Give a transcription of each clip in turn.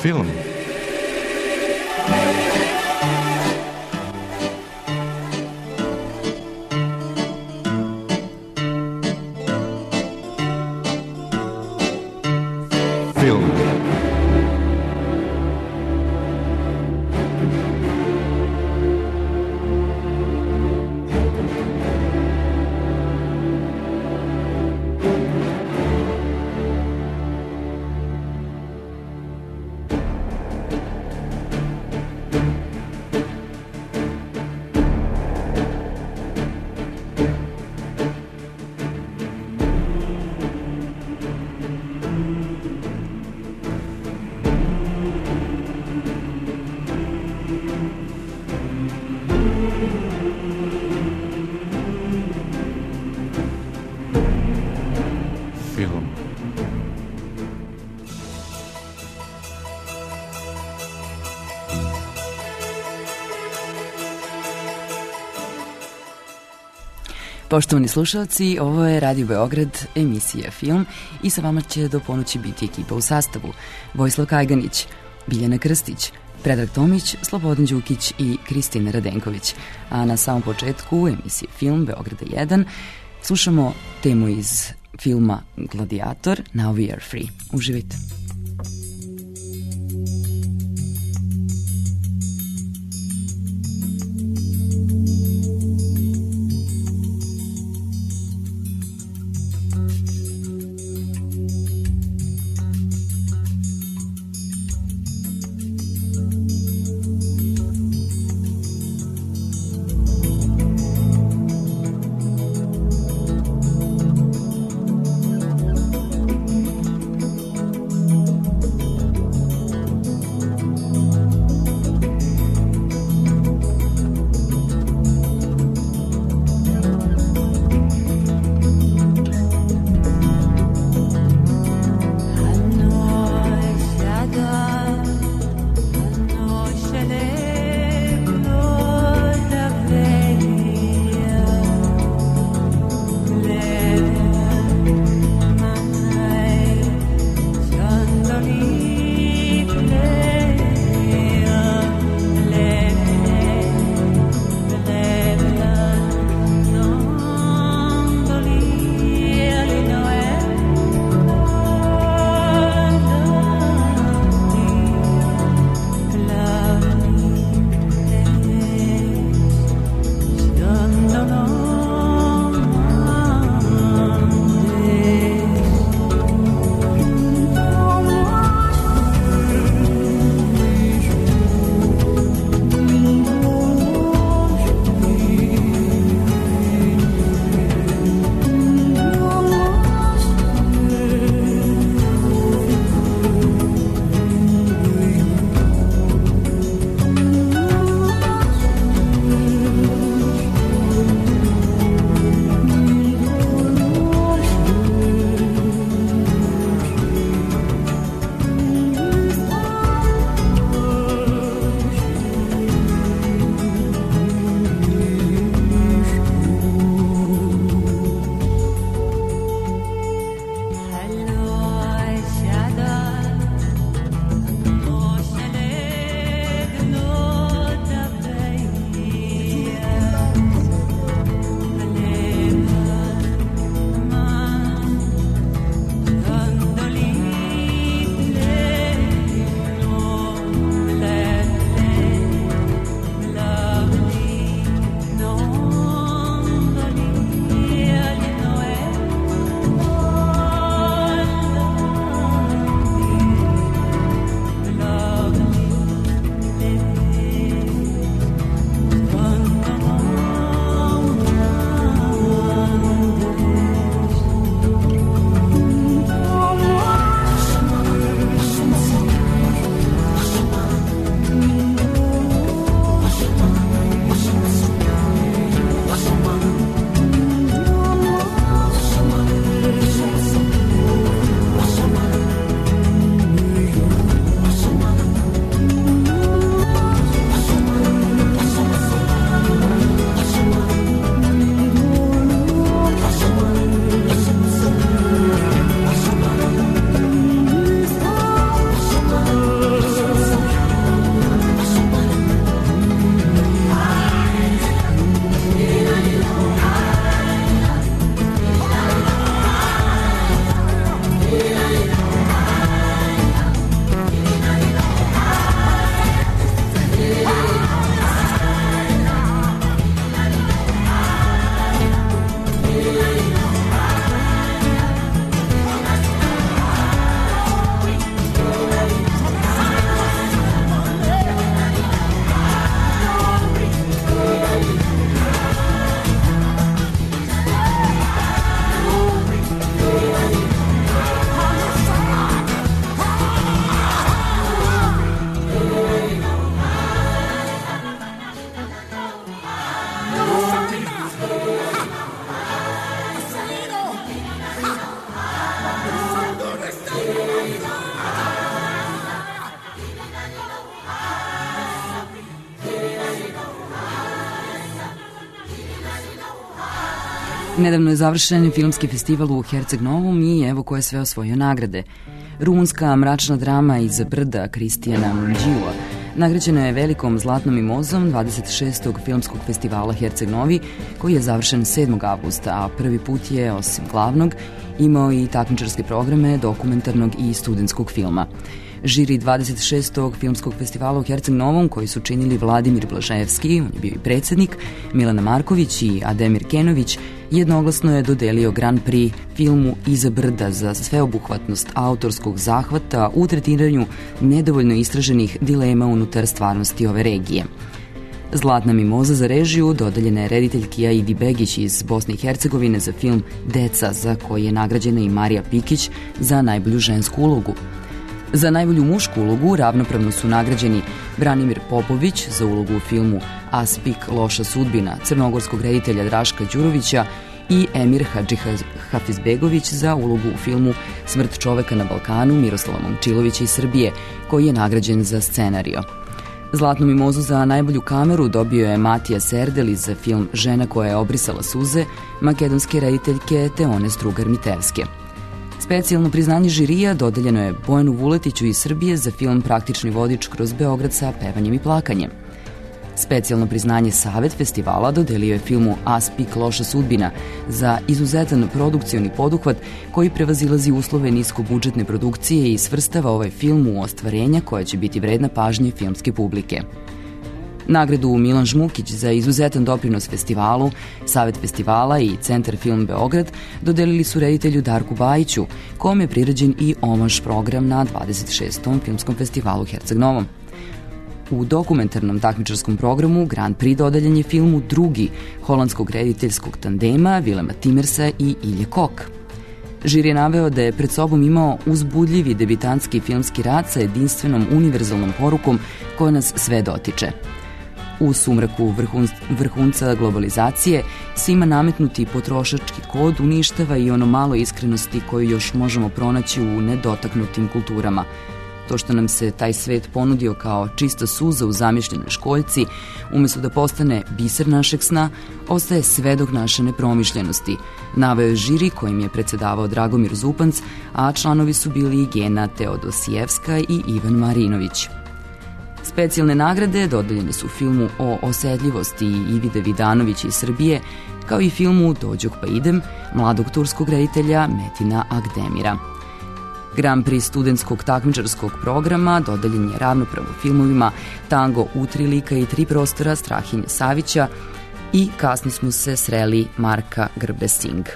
Film. Film. Film. Poštovani slušalci, ovo je Radio Beograd, emisija Film i sa vama će do ponoći biti ekipa u sastavu. Vojislav Kajganić, Biljana Krstić, Predrag Tomić, Slobodan Đukić i Kristina Radenković. A na samom početku emisije Film Beograda 1 slušamo temu iz filma Gladiator, Now We Are Free. Uživajte. Nedavno je završen filmski festival u Herceg Novom i evo ko je sve osvojio nagrade. Rumunska mračna drama Iz brda Kristijana Munđiua nagrađena je velikom zlatnom mimozom 26. filmskog festivala Herceg Novi, koji je završen 7. avgusta, a prvi put je, osim glavnog, imao i takmičarske programe dokumentarnog i studentskog filma. Žiri 26. filmskog festivala u Herceg Novom, koji su činili Vladimir Blaževski, on je bio i predsjednik, Milana Marković i Ademir Kenović, jednoglasno je dodelio Grand Prix filmu Iza brda za sveobuhvatnost autorskog zahvata u tretiranju nedovoljno istraženih dilema unutar stvarnosti ove regije. Zlatna mimoza za režiju dodeljena je rediteljki Aidi Begić iz Bosne i Hercegovine za film Deca, za koji je nagrađena i Marija Pikić za najbolju žensku ulogu. Za najbolju mušku ulogu ravnopravno su nagrađeni Branimir Popović za ulogu u filmu Aspik loša sudbina crnogorskog reditelja Draška Đurovića i Emir Hafizbegović za ulogu u filmu Smrt čoveka na Balkanu Miroslava Momčilovića iz Srbije, koji je nagrađen za scenario. Zlatnu mimozu za najbolju kameru dobio je Matija Serdeli za film Žena koja je obrisala suze makedonske rediteljke Teone Strugar-Mitevske. Specijalno priznanje žirija dodeljeno je Bojanu Vuletiću iz Srbije za film Praktični vodič kroz Beograd sa pevanjem i plakanjem. Specijalno priznanje Savet festivala dodelio je filmu Aspik loša sudbina za izuzetan produkcioni poduhvat koji prevazilazi uslove niskobudžetne produkcije i svrstava ovaj film u ostvarenja koja će biti vredna pažnje filmske publike. Nagradu Milan Žmukić za izuzetan doprinos festivalu, Savet festivala i Centar Film Beograd dodelili su reditelju Darku Bajiću, kom je priređen i omaž program na 26. filmskom festivalu Herceg Novom. U dokumentarnom takmičarskom programu Grand Prix dodeljen je filmu Drugi holandskog rediteljskog tandema Vilema Timersa i Ilje Kok. Žiri je naveo da je pred sobom imao uzbudljivi debitanski filmski rad sa jedinstvenom univerzalnom porukom koja nas sve dotiče. U sumraku vrhunca globalizacije svima nametnuti potrošački kod uništava i ono malo iskrenosti koju još možemo pronaći u nedotaknutim kulturama. To što nam se taj svet ponudio kao čista suza u zamišljenoj školjci, umjesto da postane biser našeg sna, ostaje svedok naše nepromišljenosti. Naveo je žiri kojim je predsjedavao Dragomir Zupanc, a članovi su bili i Gena Teodosijevska i Ivan Marinović. Specijalne nagrade dodeljene su filmu o osedljivosti Ivide Vidanovića iz Srbije, kao i filmu Dođog pa idem mladog turskog reditelja Metina Akdemira. Grand Prix studentskog takmičarskog programa dodeljen je ravnopravno filmovima Tango u 3 lika i 3 prostora Strahinje Savića i Kasno smo se sreli Marka Grbesing.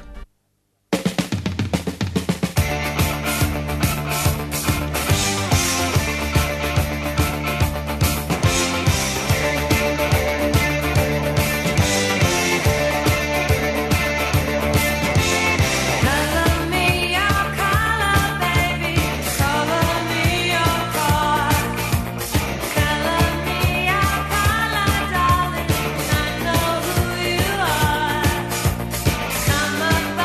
Come up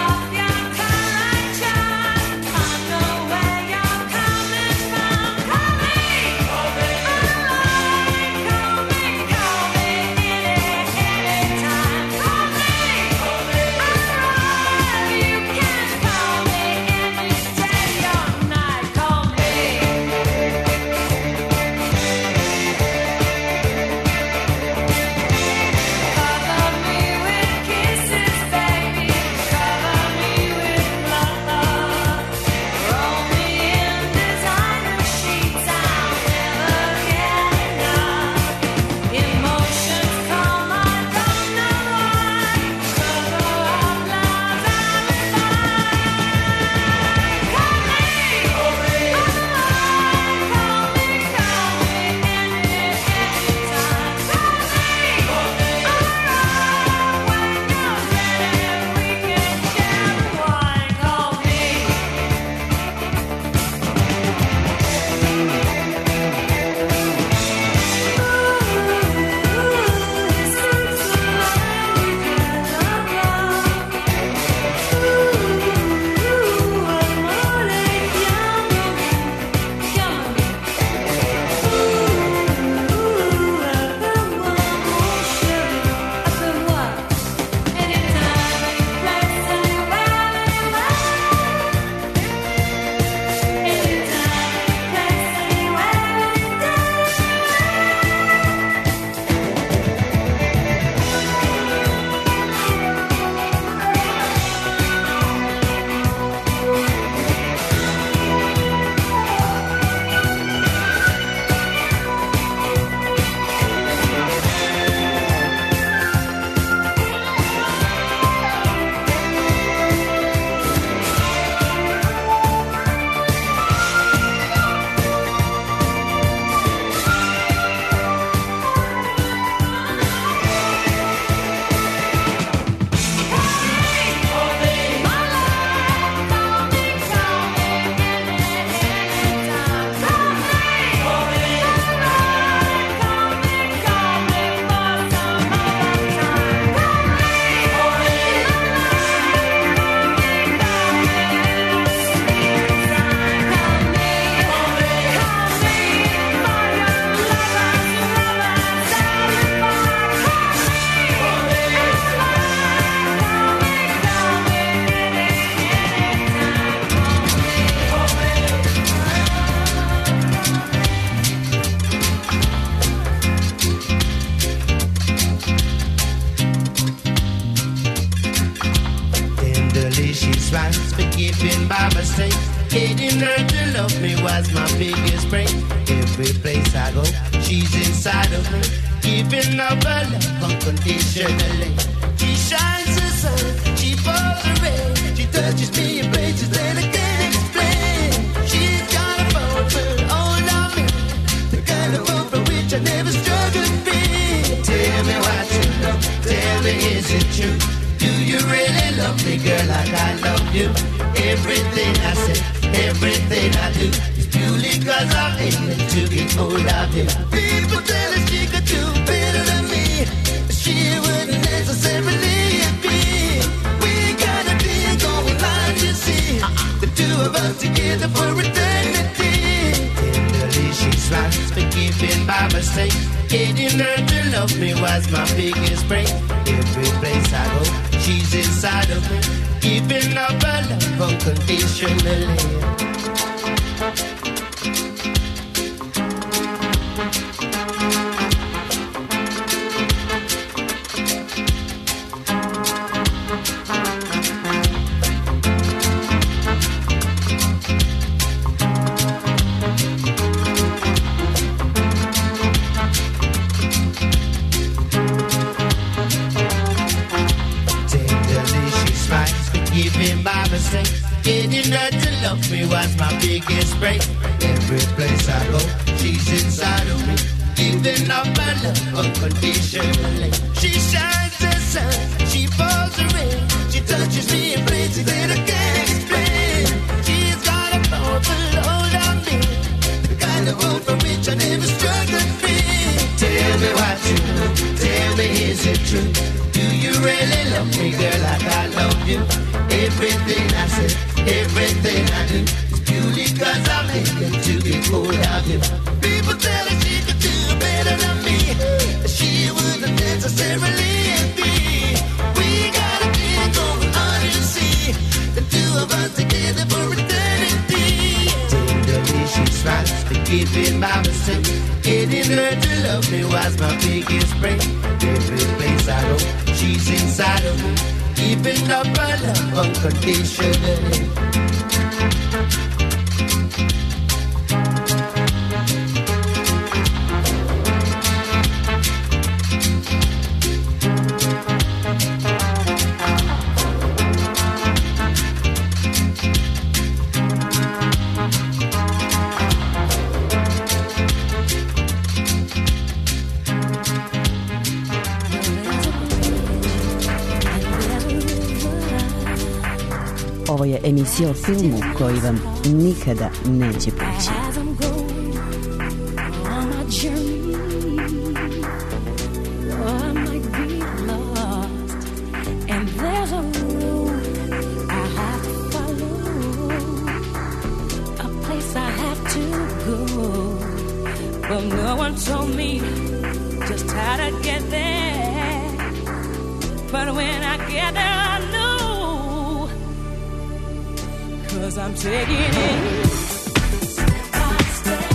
delicious rice, forgiven by mistake. Getting her to love me was my biggest break. Every place I go, she's inside of me, giving up her love unconditionally. She shines the sun, she pours the rain, she touches me in places that I can't explain. She's got a powerful hold on me, the kind of hope for which I never struggled to be. Tell me what you know, tell me is it true? Do you really love me, girl, like I love you? Everything I say, everything I do is purely cause I'm aiming to get hold of you. People tell her she could do better than me, but she wouldn't necessarily agree. We got a deal going on, you see, the two of us together for eternity. Tenderly she smiles, forgiven by mistake. Getting her to love me was my biggest break. Every place I go, she's inside of me, giving up her love unconditionally. Getting her to love me was my biggest break. Every place I go, she's inside of me, giving up her love unconditionally. She shines the sun, she pours the rain, she touches me in places that I can't explain. She's got a powerful hold on me, the kind of hold for which I never struggled free. Tell me what you know, tell me is it true? Do you really love me, girl, like I love you? Everything I say, everything I do is purely cause I'm aiming to get hold of you. People tell her she could do better than me, but she wouldn't necessarily agree. We got a deal going on, you see, the two of us together for eternity. Tenderly she smiles, forgiving my mistake. Getting her to love me was my biggest break. Every place I go, she's inside of me, giving up her love unconditionally. Ovo je emisija o filmu koji vam nikada neće proći. No one told me just how to get there, but when I get there I know, 'cause I'm taking it step by step.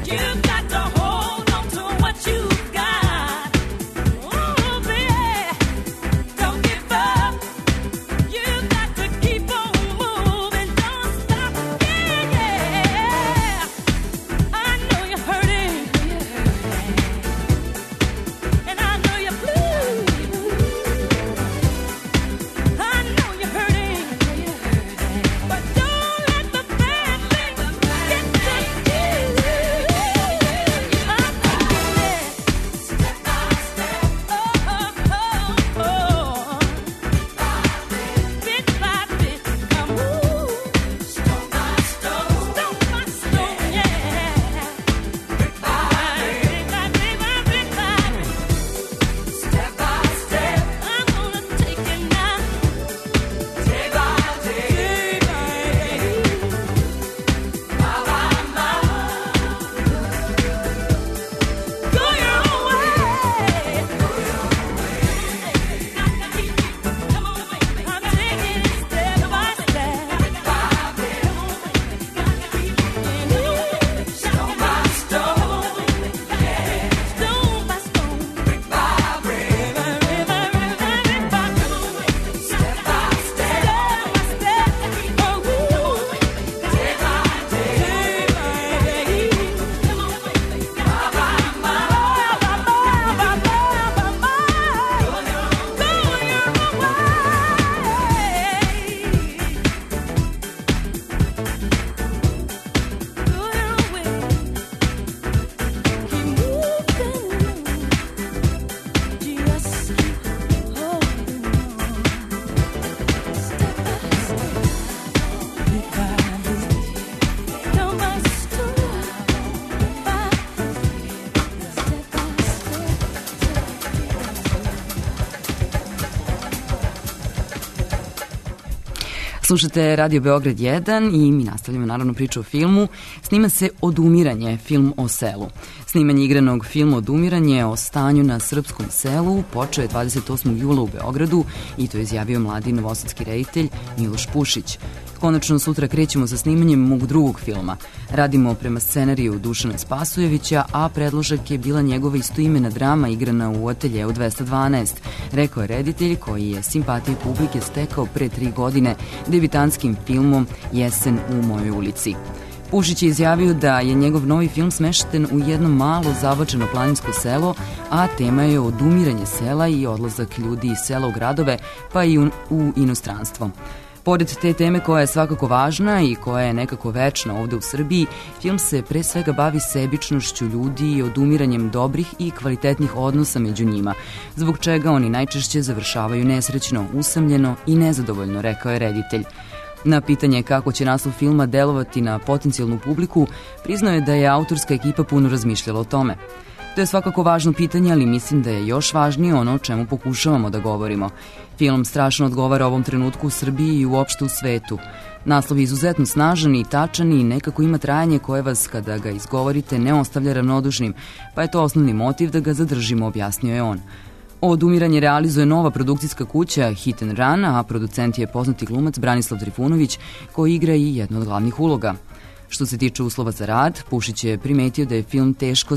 Slušate Radio Beograd 1 i mi nastavljamo naravno priču o filmu. Snima se Odumiranje, film o selu. Snimanje igranog filma Odumiranje o stanju na srpskom selu počeo je 28. jula u Beogradu i to je izjavio mladi novosadski reditelj Miloš Pušić. Konačno sutra krećemo sa snimanjem mog drugog filma. Radimo prema scenariju Dušana Spasojevića, a predložak je bila njegova istoimena drama igrana u Ateljeu 212, rekao je reditelj koji je simpatiju publike stekao pre 3 godine debitantskim filmom Jesen u mojoj ulici. Pušić je izjavio da je njegov novi film smešten u jedno malo zabačeno planinsko selo, a tema je odumiranje sela i odlazak ljudi iz sela u gradove, pa i u inostranstvo. Pored te teme koja je svakako važna i koja je nekako večna ovde u Srbiji, film se pre svega bavi sebičnošću ljudi i odumiranjem dobrih i kvalitetnih odnosa među njima, zbog čega oni najčešće završavaju nesrećno, usamljeno i nezadovoljno, rekao je reditelj. Na pitanje kako će naslov filma delovati na potencijalnu publiku, priznao je da je autorska ekipa puno razmišljala o tome. To je svakako važno pitanje, ali mislim da je još važnije ono o čemu pokušavamo da govorimo. Film strašno odgovara ovom trenutku u Srbiji i uopšte u svetu. Naslov je izuzetno snažan i tačan i nekako ima trajanje koje vas, kada ga izgovorite, ne ostavlja ravnodušnim, pa je to osnovni motiv da ga zadržimo, objasnio je on. Odumiranje realizuje nova produkcijska kuća Hit and Run, a producent je poznati glumac Branislav Trifunović, koji igra i jednu od glavnih uloga. Što se tiče uslova za rad, Pušić je primetio da je film teško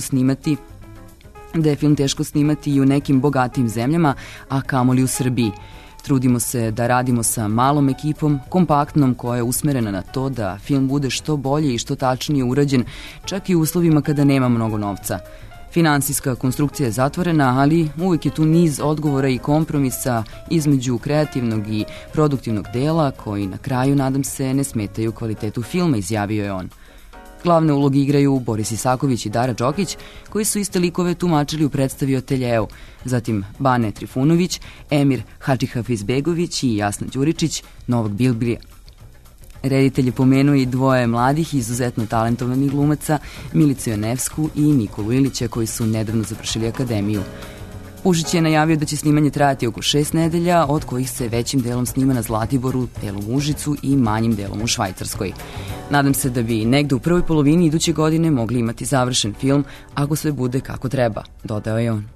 snimati i u nekim bogatijim zemljama, a kamoli u Srbiji. Trudimo se da radimo sa malom ekipom, kompaktnom, koja je usmerena na to da film bude što bolje i što tačnije urađen, čak i u uslovima kada nema mnogo novca. Finansijska konstrukcija je zatvorena, ali uvek je tu niz odgovora i kompromisa između kreativnog i produktivnog dela, koji na kraju, nadam se, ne smetaju kvalitetu filma, izjavio je on. Glavne uloge igraju Boris Isaković i Dara Đokić, koji su iste likove tumačili u predstavi Ateljeu, zatim Bane Trifunović, Emir Hadžihafizbegović i Jasna Đuričić, Novak Bilbrija. Reditelj je pomenuo i dvoje mladih, izuzetno talentovanih glumaca, Milicu Janevsku i Nikolu Ilića, koji su nedavno završili akademiju. Pušić je najavio da će snimanje trajati oko 6 nedelja, od kojih se većim delom snima na Zlatiboru, delom u Užicu i manjim delom u Švajcarskoj. Nadam se da bi negde u prvoj polovini iduće godine mogli imati završen film ako sve bude kako treba, dodao je on.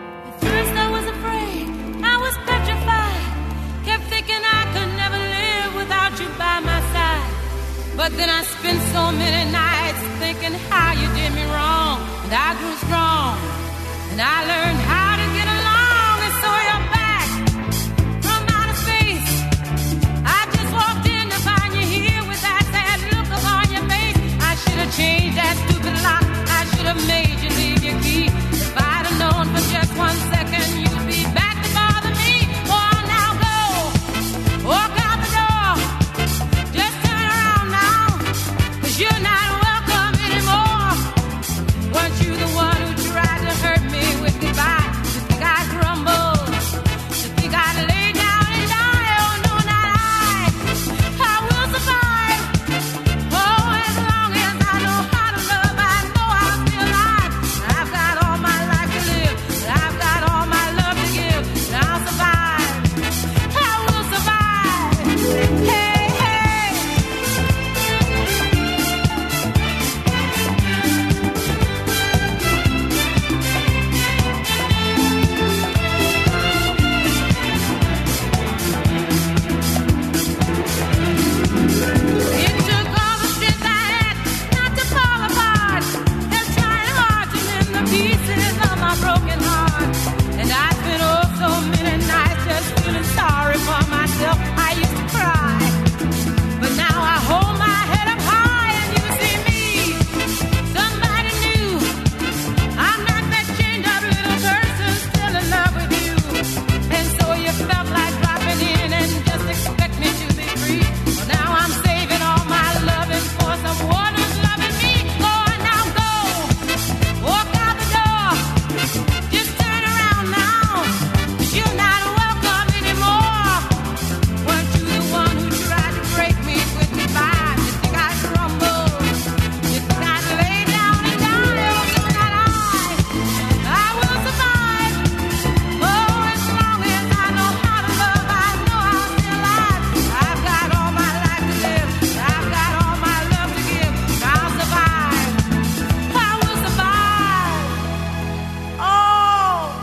First I was afraid, I was petrified, kept thinking I could never live But then I spent so many nights thinking how you did me wrong. And I grew strong, and I learned how to get along. And so you're back from outer space. I just walked in to find you here with that sad look upon your face. I should have changed that stupid lock. I should have made you leave your key. If I'd have known for just 1 second you'd be back to bother me. Oh, now go, walk out the door. Just turn around now, 'cause you're not welcome anymore. Weren't you the one who tried to hurt me with goodbye? You think I'd crumble? You think I'd lay down and die? Oh, no, not I. I will survive. Oh, as long as I know how to love, I know I'll be alive. I've got all my life to live, and I've got all my love to give, and I'll survive. I will survive. Hey, hey. It took all the strength I had not to fall apart. Just trying hard to mend the pieces of my broken heart. And I spent oh so many nights just feeling sorry for myself. I used to cry, but now I hold my head up high and you see me, somebody new. I'm not that chained up little person still in love with you. And so you felt like dropping in and just expect me to be free. Well, now I'm saving all my loving for someone who's loving me. Oh, now go, walk out the door. Just turn around now, 'cause you're not welcome anymore. Weren't you the one who tried to break me with goodbye? You think I'd crumble? You think I'd lay down and die? Oh, no, not I. I will survive. Oh, as long as I know how to love, I know I'll be alive. I've got all my life to live, I've got all my love to give, and I'll survive. I will survive. Oh,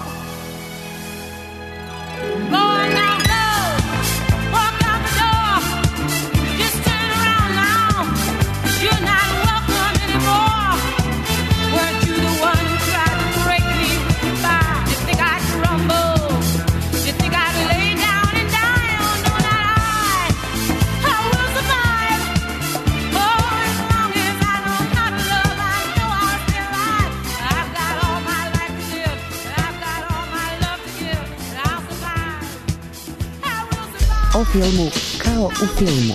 go on now, go, walk out the door. Just turn around now, 'cause you're not welcome anymore. Weren't you the one who tried to break me with goodbye? You think I'd crumble? You think I'd lay down and die? Oh, no, not I. I will survive. Oh, as long as I know how to love, I know I'll be alive. I've got all my life to live, and I've got all my love to give, and I'll survive. I will survive. O filmu kao u filmu.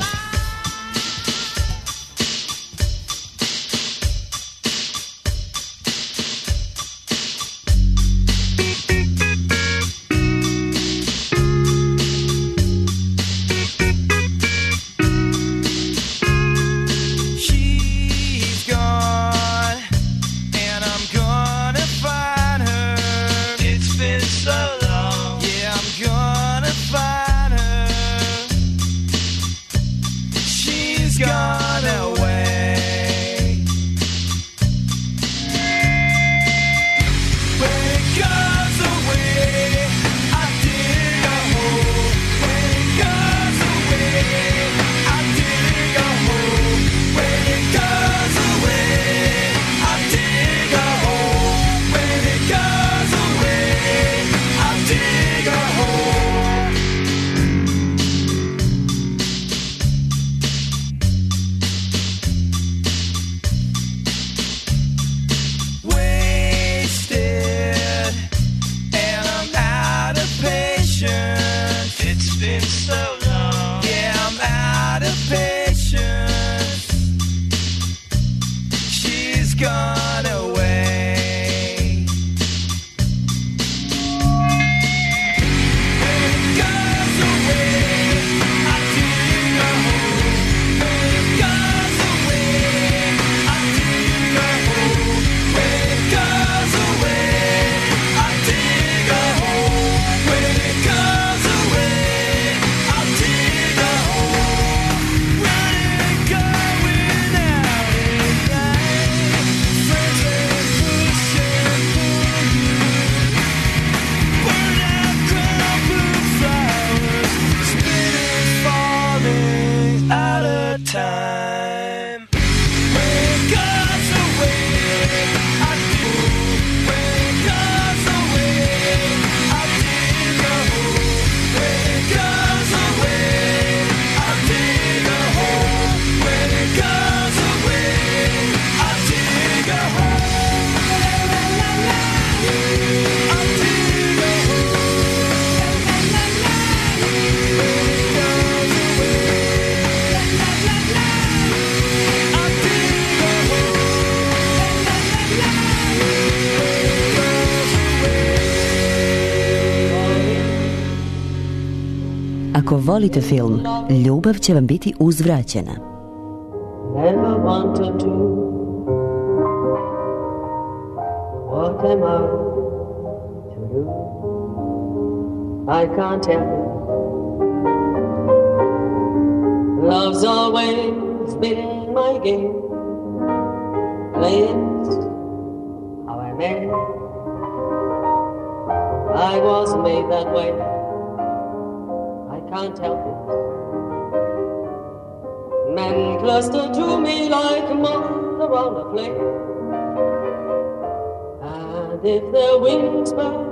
She's gone, and I'm gonna find her. It's been so long. Yeah, I'm gonna find her. She's gone away. When it goes away, I dig a hole. When it goes away, I dig a hole. When it goes away, I dig a hole. When it goes away, I dig a hole. Wasted, and I'm out of patience. It's been so long. Yeah, I'm out of patience. She's gone away. When it goes away, I dig a hole. When it goes away, I dig a hole. When it goes away, I dig a hole. When it goes away, I dig a hole. When Ako volite film, ljubav će vam biti uzvraćena. Never wanted to. What am I to do? I can't help it. Love's always been my game. Play it how I may. I was made that way. I can't help it. Men cluster to me like moths around a flame. And if their wings burn,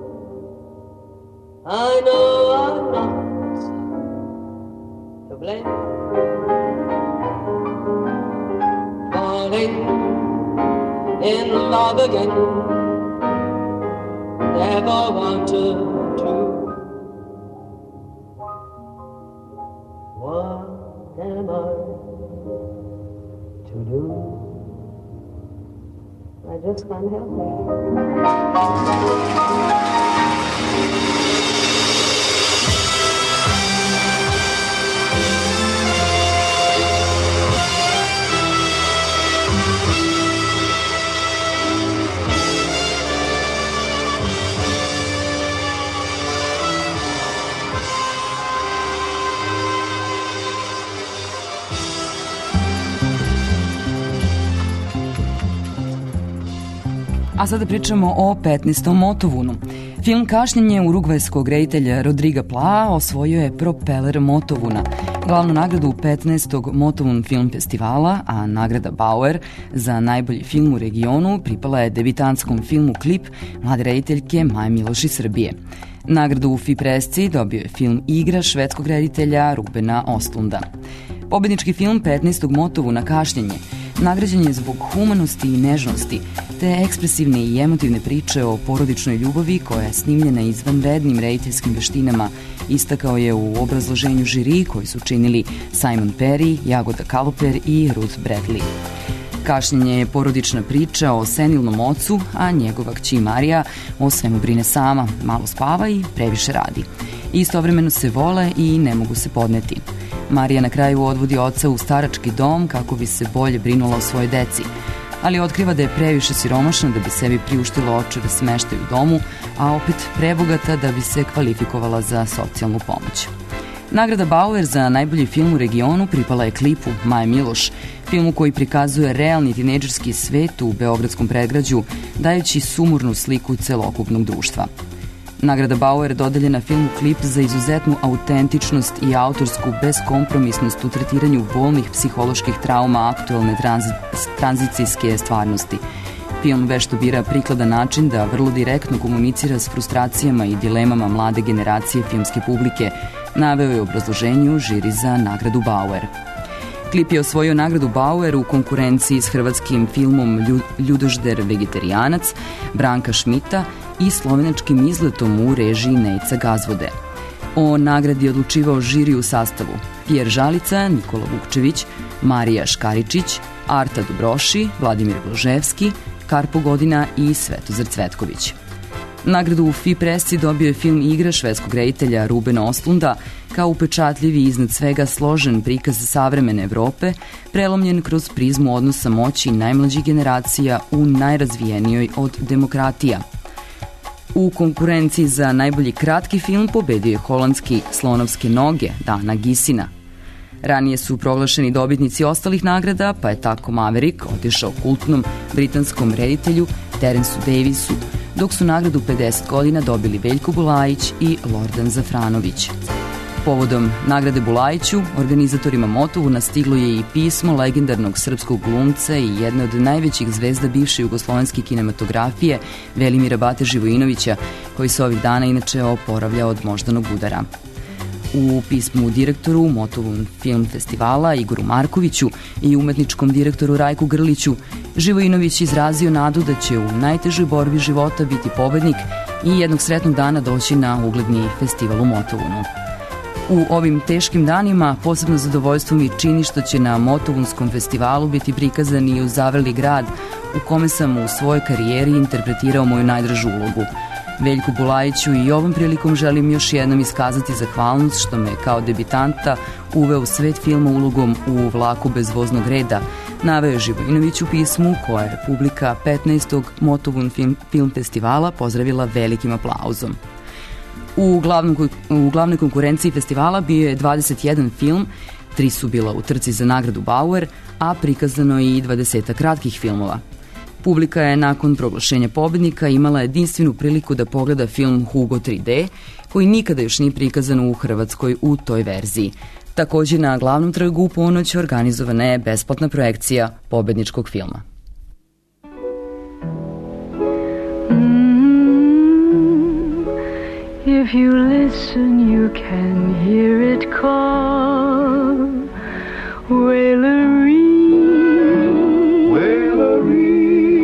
I know I'm not to blame. Falling in love again, never wanted to. What am I to do? I just can't help it. A sada pričamo o 15. Motovunu. Film Kašnjenje urugvajskog reditelja Rodriga Plaa osvojio je Propeller Motovuna, glavnu nagradu 15. Motovun film festivala, a nagrada Bauer za najbolji film u regionu pripala je debitantskom filmu Klip mlade rediteljke Maje Miloš iz Srbije. Nagradu u FI Presci dobio je film Igra švedskog reditelja Rubena Ostlunda. Pobednički film 15. Motovuna Kašnjenje nagrađen je zbog humanosti i nežnosti, te ekspresivne i emotivne priče o porodičnoj ljubavi koja je snimljena izvanrednim rediteljskim veštinama, istakao je u obrazloženju žiri koji su činili Simon Perry, Jagoda Kaloper i Ruth Bradley. Kašnjenje je porodična priča o senilnom ocu, a njegova kći Marija o svemu brine sama, malo spava i previše radi. Istovremeno se vole i ne mogu se podneti. Marija na kraju odvodi oca u starački dom kako bi se bolje brinula o svojoj deci, ali otkriva da je previše siromašna da bi sebi priuštila očeve smeštaj u domu, a opet prebogata da bi se kvalifikovala za socijalnu pomoć. Nagrada Bauer za najbolji film u regionu pripala je Klipu Maje Miloš, filmu koji prikazuje realni tinejdžerski svet u beogradskom predgrađu, dajući sumornu sliku celokupnog društva. Nagrada Bauer dodeljena filmu Klip za izuzetnu autentičnost i autorsku beskompromisnost u tretiranju bolnih psiholoških trauma aktuelne tranzicijske stvarnosti. Film vešto bira prikladan način da vrlo direktno komunicira s frustracijama i dilemama mlade generacije filmske publike, naveo je u obrazloženju žiri za nagradu Bauer. Klip je osvojio nagradu Bauer u konkurenciji s hrvatskim filmom Ljudožder vegetarijanac Branka Šmita i slovenačkim izletom u režiji Nejca Gazvode. O nagradi odlučivao žiri u sastavu Pjer Žalica, Nikola Vukčević, Marija Škaričić, Arta Dobroši, Vladimir Blaževski, Karpo Godina i Svetozar Cvetković. Nagradu u FI Presci dobio je film Igra švedskog reditelja Rubena Ostlunda kao upečatljiv i iznad svega složen prikaz savremene Evrope, prelomljen kroz prizmu odnosa moći najmlađih generacija u najrazvijenijoj od demokratija. U konkurenciji za najbolji kratki film pobedio je holandski Slonovske noge Dana Gisina. Ranije su proglašeni dobitnici ostalih nagrada, pa je tako Maverick otišao kultnom britanskom reditelju Terensu Davisu, dok su nagradu 50 godina dobili Veljko Bulajić i Lordan Zafranović. Povodom nagrade Bulajiću, organizatorima Motovuna stiglo je i pismo legendarnog srpskog glumca i jedne od najvećih zvezda bivše jugoslovenske kinematografije Velimira Bate Živojinovića, koji se ovih dana inače oporavlja od moždanog udara. U pismu direktoru Motovun film festivala Igoru Markoviću i umetničkom direktoru Rajku Grliću, Živojinović izrazio nadu da će u najtežoj borbi života biti pobednik i jednog sretnog dana doći na ugledni festival u Motovunu. U ovim teškim danima posebno zadovoljstvo mi čini što će na Motovunskom festivalu biti prikazan i Uzavreli grad u kome sam u svojoj karijeri interpretirao moju najdražu ulogu. Veljku Bulajiću i ovom prilikom želim još jednom iskazati zahvalnost što me kao debitanta uveo u svet filma ulogom u Vlaku bez voznog reda, naveo je Živojinović u pismu koje je publika 15. Motovun film festivala pozdravila velikim aplauzom. U glavnoj konkurenciji festivala bio je 21 film, 3 su bila u trci za nagradu Bauer, a prikazano je i 20 kratkih filmova. Publika je nakon proglašenja pobednika imala jedinstvenu priliku da pogleda film Hugo 3D, koji nikada još nije prikazan u Hrvatskoj u toj verziji. Također na glavnom trgu u ponoć organizovana je besplatna projekcija pobedničkog filma. If you listen, you can hear it call, Wailery, Wailery.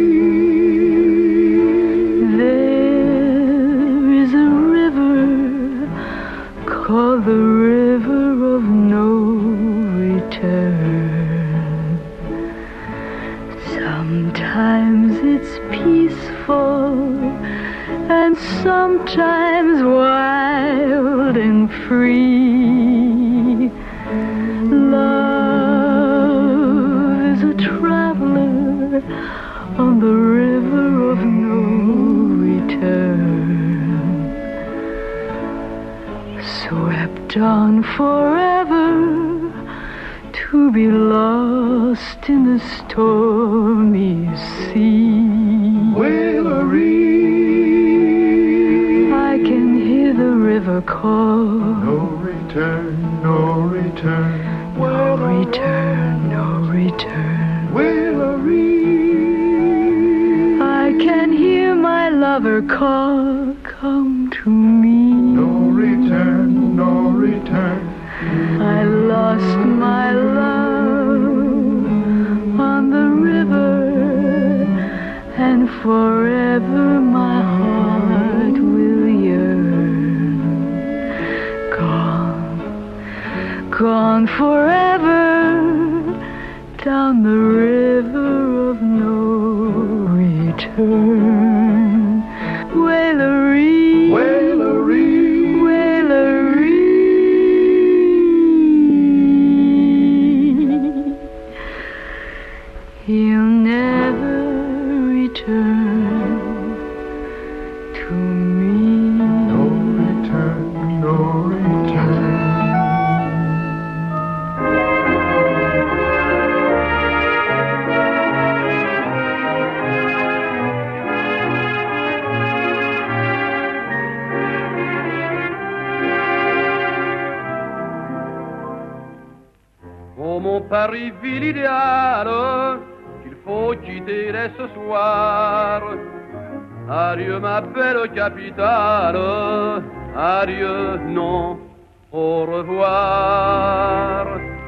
There is a river called the River of No Return. Sometimes it's peaceful, and sometimes wild and free. Love is a traveler on the river of no return, swept on forever to be lost in the stormy sea. Wailery, I can hear the river call. No return, no return, no return, no return. Wailery, I can hear my lover call. Come to me. No return, no return. I lost my love on the river, and forever my heart will yearn. Gone forever down the river of no return. Wailery, Wailery, Wailery. He'll never return to me. No return, no return. Oh mon Paris, ville idéale, qu'il faut quitter dès ce soir. Adieu ma belle capitale, adieu, non, au revoir.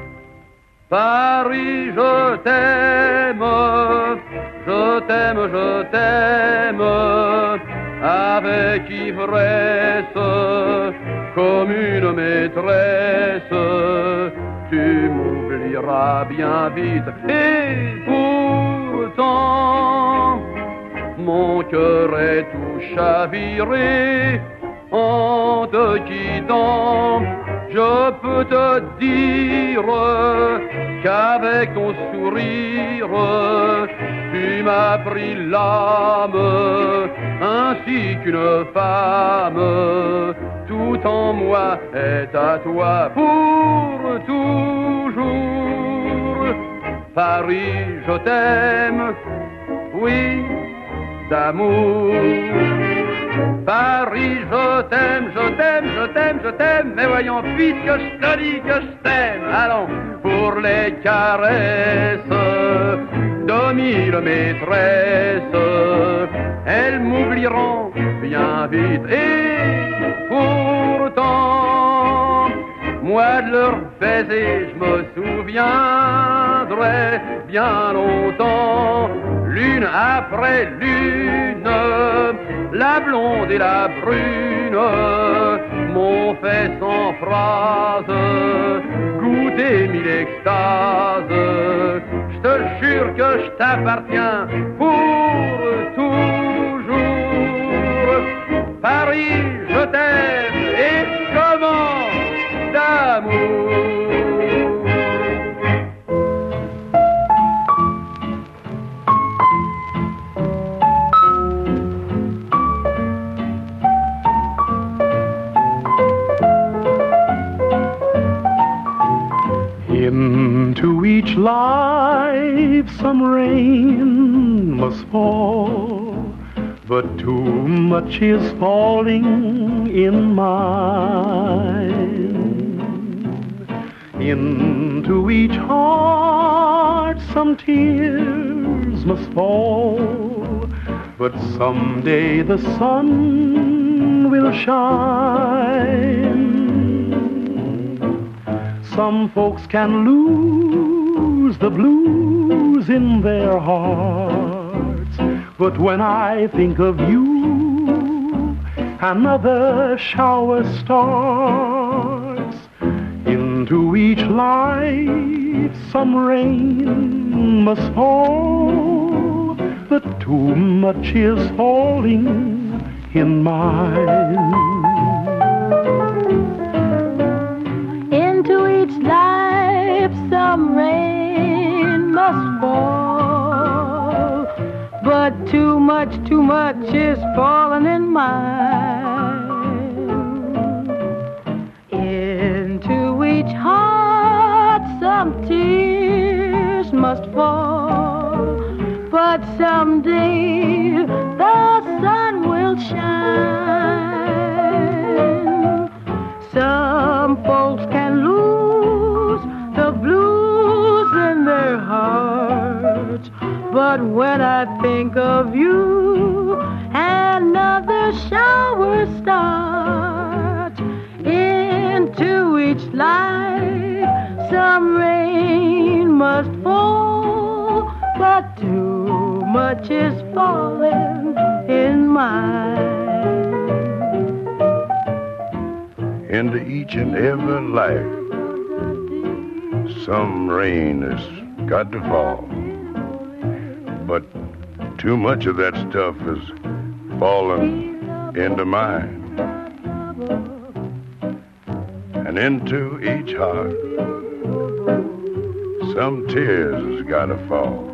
Paris, je t'aime, je t'aime, je t'aime, avec ivresse, comme une maîtresse. Tu m'oublieras bien vite, et pourtant mon cœur est tout chaviré en te quittant. Je peux te dire qu'avec ton sourire tu m'as pris l'âme ainsi qu'une femme. Tout en moi est à toi pour toujours. Paris, je t'aime, oui, d'amour. Paris, je t'aime, je t'aime, je t'aime, je t'aime. Mais voyons, puisque je te dis que je t'aime, allons pour les caresses de mille maîtresses. Elles m'oublieront bien vite et pourtant, moi de leur baiser, je me souviendrai bien longtemps. L'une après l'une, la blonde et la brune m'ont fait sans phrase goûter mille extases. Je te jure que je t'appartiens pour toujours. Paris, je t'aime, et comment d'amour. Into each life some rain must fall, but too much is falling in mine. Into each heart some tears must fall, but someday the sun will shine. Some folks can lose the blues in their hearts, but when I think of you, another shower starts. Into each life some rain must fall, but too much is falling in mine. Some rain must fall, but too much is falling in mine. Into each heart some tears must fall, but someday the sun will shine. Some folks can lose the blues in their hearts, but when I think of you, another shower starts. Into each life some rain must fall, but too much is falling in mine. Into each and every life some rain has got to fall, but too much of that stuff is falling into mine. And into each heart some tears has got to fall.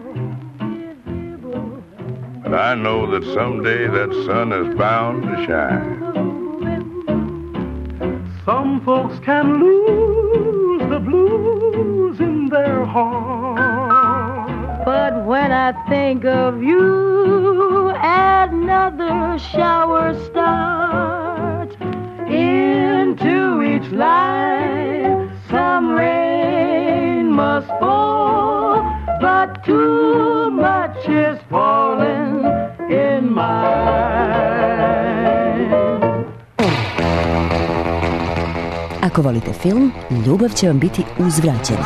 But I know that someday that sun is bound to shine. Some folks can lose the blues in their heart, but when I think of you, another shower starts. Into each life some rain must fall, but too much is falling in mine. Ako volite film, ljubav će vam biti uzvraćena.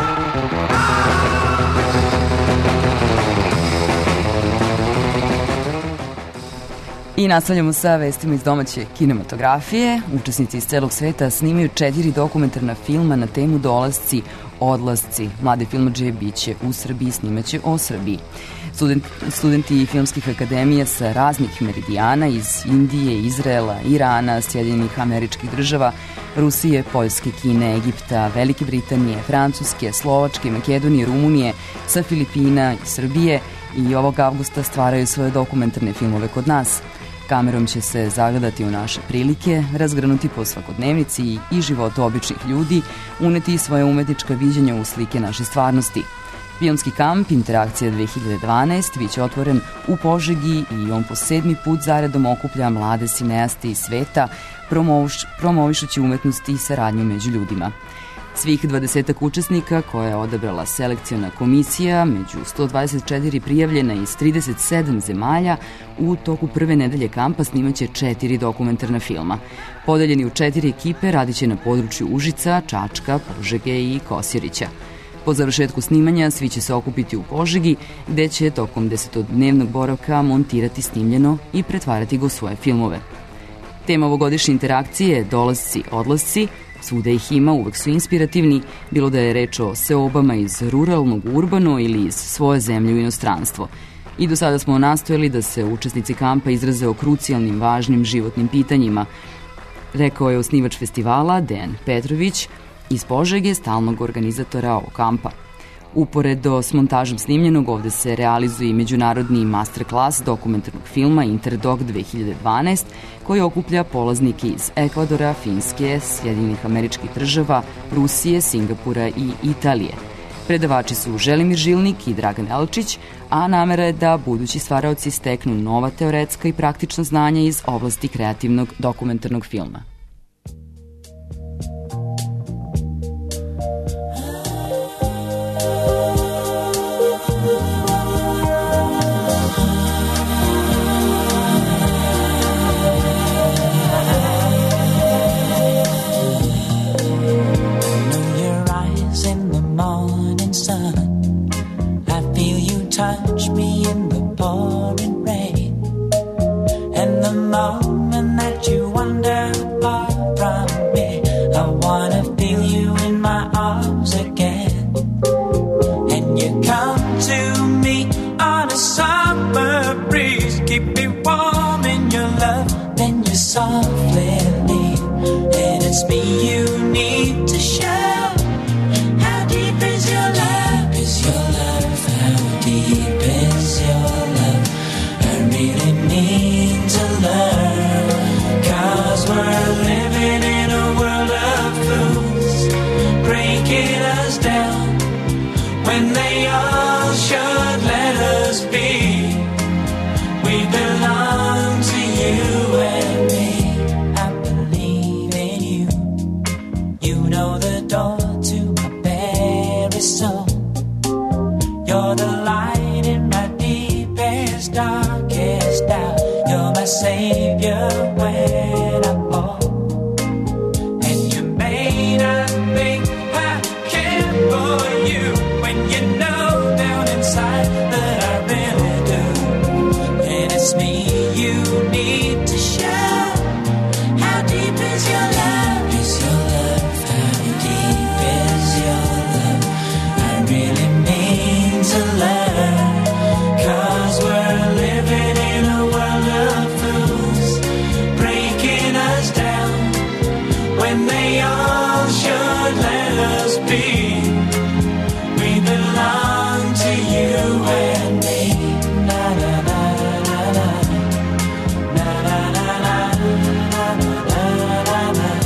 I nastavljamo sa vestima iz domaće kinematografije. Učesnici iz celog sveta snimaju 4 dokumentarna filma na temu dolasci, odlasci. Mladi filmadžije biće u Srbiji, snimaće o Srbiji. Studenti filmskih akademija sa raznih meridijana iz Indije, Izraela, Irana, Sjedinjenih Američkih Država, Rusije, Poljske, Kine, Egipta, Velike Britanije, Francuske, Slovačke, Makedonije, Rumunije, sa Filipina i Srbije i ovog avgusta stvaraju svoje dokumentarne filmove kod nas. Kamerom će se zagledati u naše prilike, razgranuti po svakodnevnici i životu običnih ljudi, uneti svoje umetnička viđenja u slike naše stvarnosti. Filmski kamp Interakcija 2012 biće otvoren u Požegi i on po 7. put zaredom okuplja mlade sineaste iz sveta, promovišući umetnost i saradnju među ljudima. Svih 20 učesnika koje je odabrala selekciona komisija među 124 prijavljena iz 37 zemalja u toku prve nedelje kampa snimaće 4 dokumentarna filma. Podeljeni u 4 ekipe radiće na području Užica, Čačka, Požege i Kosjerića. Po završetku snimanja svi će se okupiti u Požegi, gde će tokom 10-dnevnog boravka montirati snimljeno i pretvarati ga u svoje filmove. Tema ovogodišnje interakcije je dolasci, odlasci. Svuda ih ima, uvek su inspirativni, bilo da je reč o seobama iz ruralnog u urbano ili iz svoje zemlje u inostranstvo. I do sada smo nastojali da se učesnici kampa izraze o krucijalnim, važnim životnim pitanjima, rekao je osnivač festivala Dejan Petrović iz Požege, stalnog organizatora ovog kampa. Uporedo s montažom snimljenog, ovde se realizuje i međunarodni masterclass dokumentarnog filma Interdoc 2012, koji okuplja polaznike iz Ekvadora, Finske, Sjedinjenih Američkih Država, Rusije, Singapura i Italije. Predavači su Želimir Žilnik i Dragan Elčić, a namera je da budući stvaraoci steknu nova teoretska i praktična znanja iz oblasti kreativnog dokumentarnog filma. Touch me in the pouring rain, and the moment that you wander far from me, I wanna feel you in my arms again. And you come to me on a summer breeze, keep me warm in your love, then you softly leave, and it's me you need to show. How deep is your love? Is your love? How deep is your love? I really need to learn, 'cause we're living in a world of fools, breaking us down when they all should let us be. We belong to you and me. I believe in you. You know the door to my very soul. You're the light in my deepest, darkest doubt. You're my savior when I fall. And you may not think I care for you when you know down inside that I really do. And it's me you need to show. How deep is your love? Is your love? How deep is your love? I really mean to learn, 'cause we're living in a world of fools, breaking us down when they all should let us be. We belong to you and me. Na na na na na na na na na na na na na.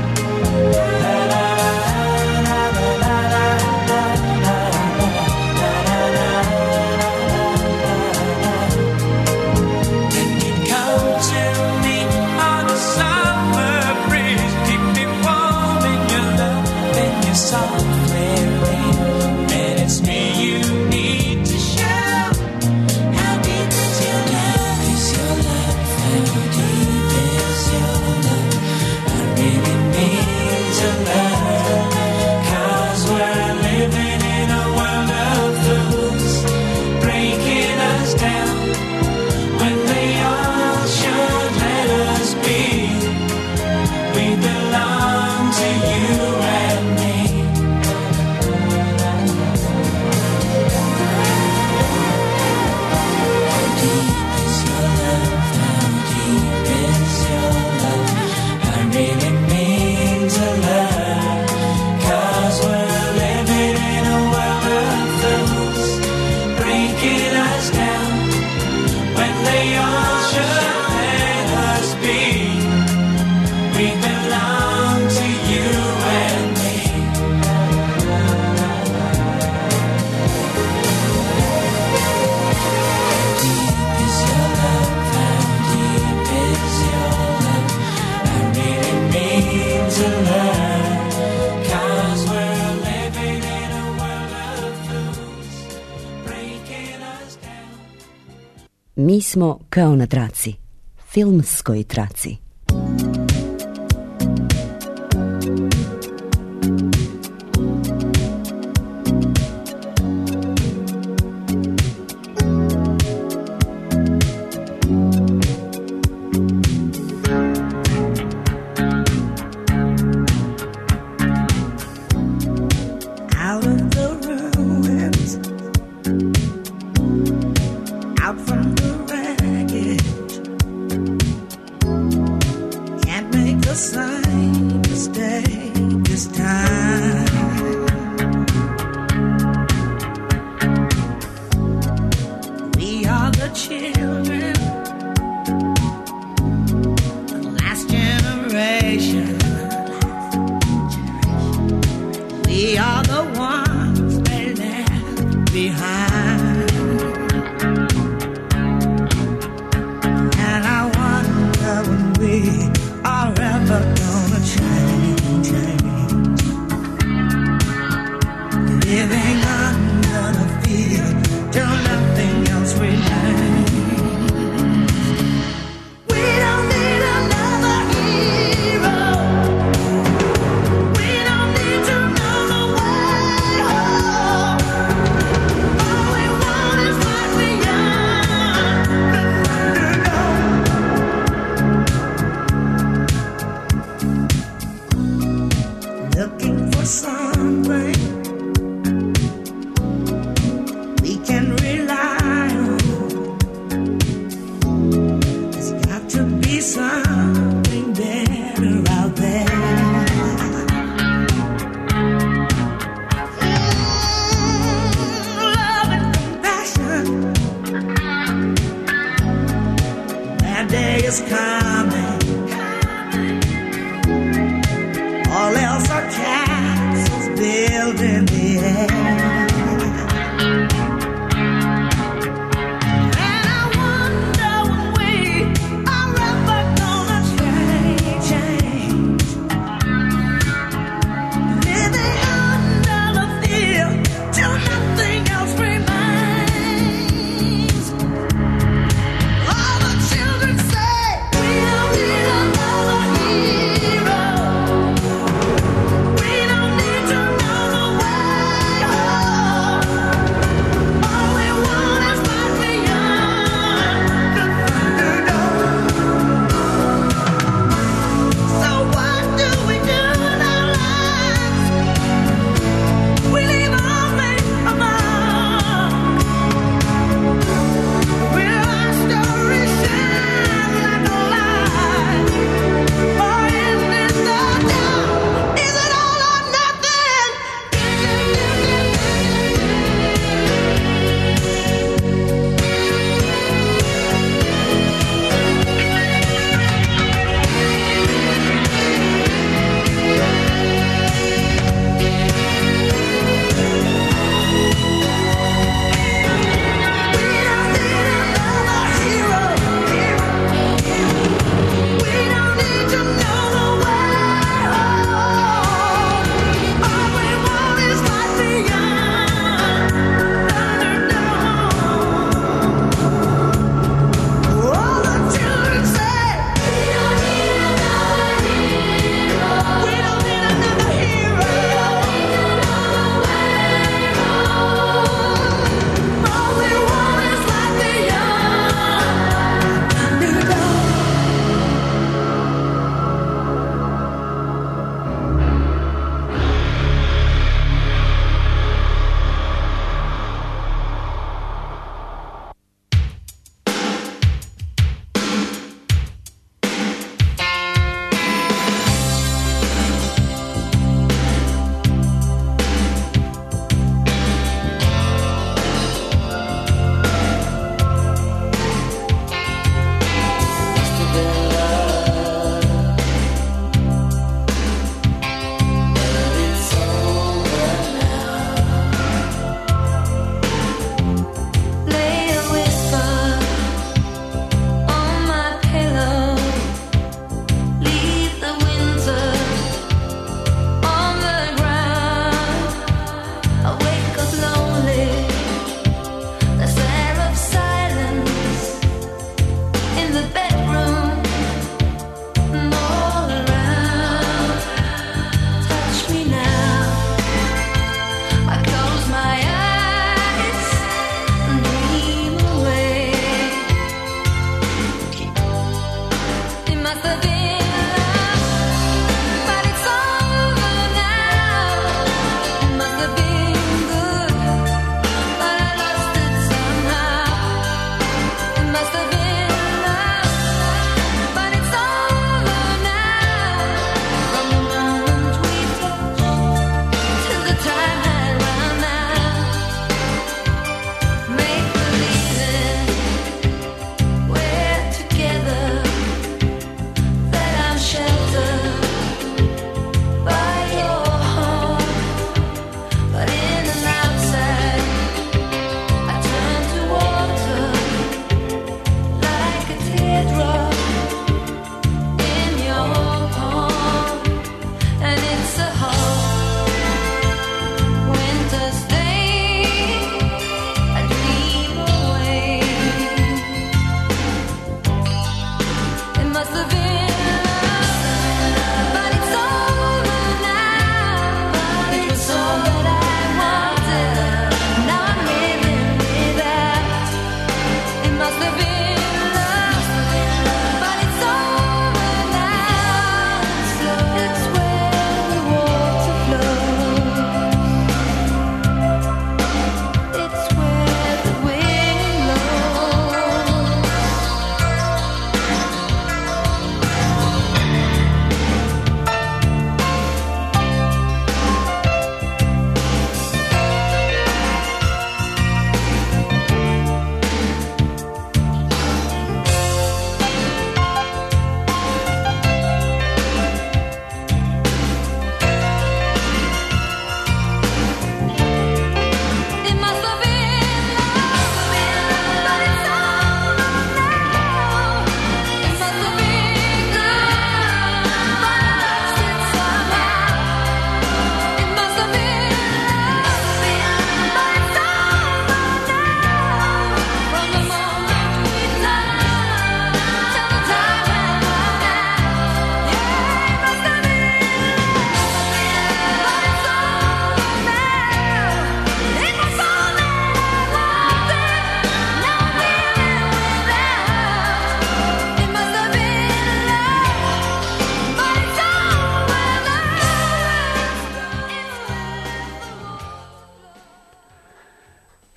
Mi smo kao na traci, filmskoj traci. living under the fear till nothing else remains. We don't need another hero. We don't need to know the way home. All we want is right beyond the thunder. Looking for something we can rely on. There's got to be something better out there. Love and compassion. That day is coming. All else are castles built in the air. And I wonder when we are ever gonna change. Living under the fear till nothing else remains. All the children say we don't need another hero. We don't need to know the way home.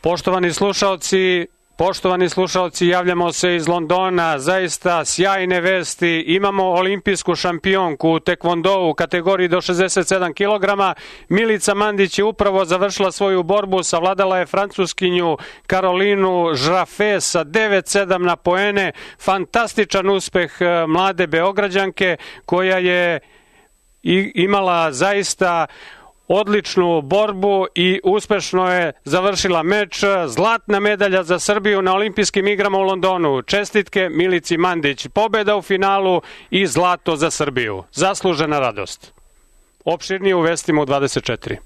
Poštovani slušalci, javljamo se iz Londona, zaista sjajne vesti. Imamo olimpijsku šampionku u tekvondou u kategoriji do 67 kg. Milica Mandić je upravo završila svoju borbu, savladala je Francuskinju Karolinu Žrafe sa 9-7 na poene. Fantastičan uspeh mlade Beograđanke koja je imala zaista odličnu borbu i uspešno je završila meč. Zlatna medalja za Srbiju na olimpijskim igrama u Londonu. Čestitke Milici Mandić. Pobeda u finalu i zlato za Srbiju. Zaslužena radost. Opširnije u vestima u 24.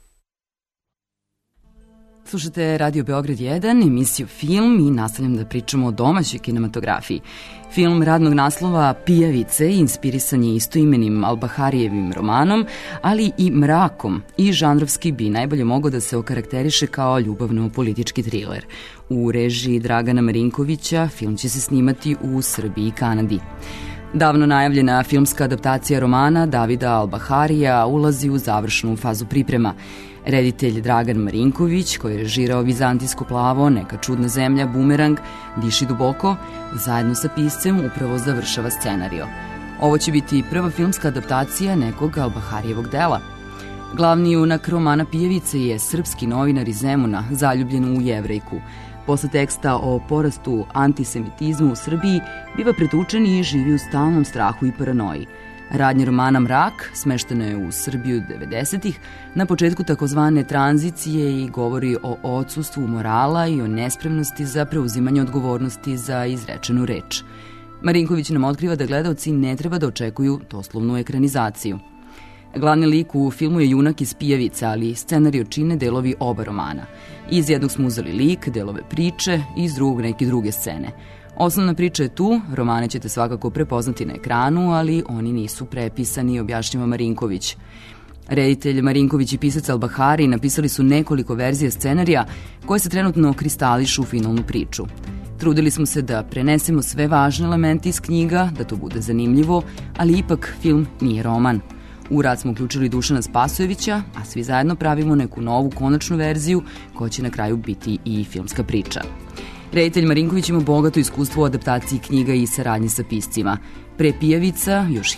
Slušate Radio Beograd 1, emisiju Film i nastavljam da pričamo o domaćoj kinematografiji. Film radnog naslova Pijavice inspirisan je istoimenim Albaharijevim romanom, ali i Mrakom i žanrovski bi najbolje mogao da se okarakteriše kao ljubavno-politički triler. U režiji Dragana Marinkovića film će se snimati u Srbiji i Kanadi. Davno najavljena filmska adaptacija romana Davida Albaharija ulazi u završnu fazu priprema. Reditelj Dragan Marinković, koji je režirao Vizantijsko plavo, Neka čudna zemlja, Bumerang, Diši duboko, zajedno sa piscem upravo završava scenario. Ovo će biti prva filmska adaptacija nekog Albaharijevog dela. Glavni junak romana Pijavice je srpski novinar iz Zemuna, zaljubljen u Jevrejku. Posle teksta o porastu antisemitizmu u Srbiji biva pretučen i živi u stalnom strahu i paranoji. Radnja romana Mrak smeštena je u Srbiju 90-ih, na početku takozvane tranzicije i govori o odsustvu morala i o nespremnosti za preuzimanje odgovornosti za izrečenu reč. Marinković nam otkriva da gledaoci ne treba da očekuju doslovnu ekranizaciju. Glavni lik u filmu je junak iz Pijavica, ali scenariju čine delovi oba romana. Iz jednog smo uzeli lik, delove priče, iz drugog neke druge scene. Osnovna priča je tu, romane ćete svakako prepoznati na ekranu, ali oni nisu prepisani, objašnjava Marinković. Reditelj Marinković i pisac Albahari napisali su nekoliko verzija scenarija koje se trenutno kristališu u finalnu priču. Trudili smo se da prenesemo sve važne elemente iz knjiga, da to bude zanimljivo, ali ipak film nije roman. U rad smo uključili Dušana Spasojevića, a svi zajedno pravimo neku novu konačnu verziju koja će na kraju biti i filmska priča. Reditelj Marinković ima bogato iskustvo u adaptaciji knjiga i saradnji sa piscima. Pre Pijavica, još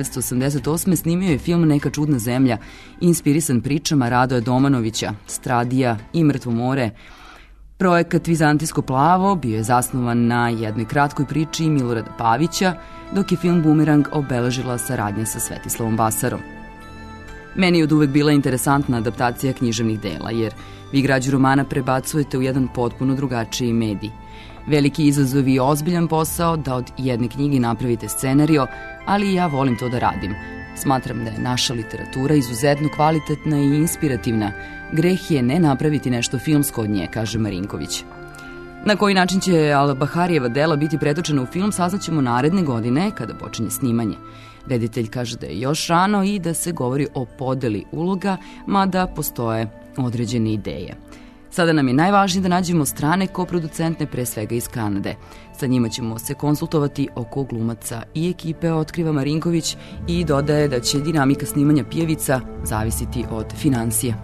1988. snimio je film Neka čudna zemlja, inspirisan pričama Radoja Domanovića, Stradija i Mrtvo more. Projekat Vizantijsko plavo bio je zasnovan na jednoj kratkoj priči Milorada Pavića, dok je film Bumerang obeležila saradnja sa Svetislavom Basarom. Meni je od uvek bila interesantna adaptacija književnih dela, jer vi građu romana prebacujete u jedan potpuno drugačiji medij. Veliki izazov i ozbiljan posao da od jedne knjige napravite scenario, ali ja volim to da radim. Smatram da je naša literatura izuzetno kvalitetna i inspirativna. Greh je ne napraviti nešto filmsko od nje, kaže Marinković. Na koji način će Albaharijeva dela biti pretočena u film saznaćemo naredne godine kada počinje snimanje. Reditelj kaže da je još rano i da se govori o podeli uloga, mada postoje određene ideje. Sada nam je najvažnije da nađemo strane koproducentne, pre svega iz Kanade. Sa njima ćemo se konsultovati oko glumaca i ekipe, otkriva Marinković i dodaje da će dinamika snimanja Pijavica zavisiti od finansija.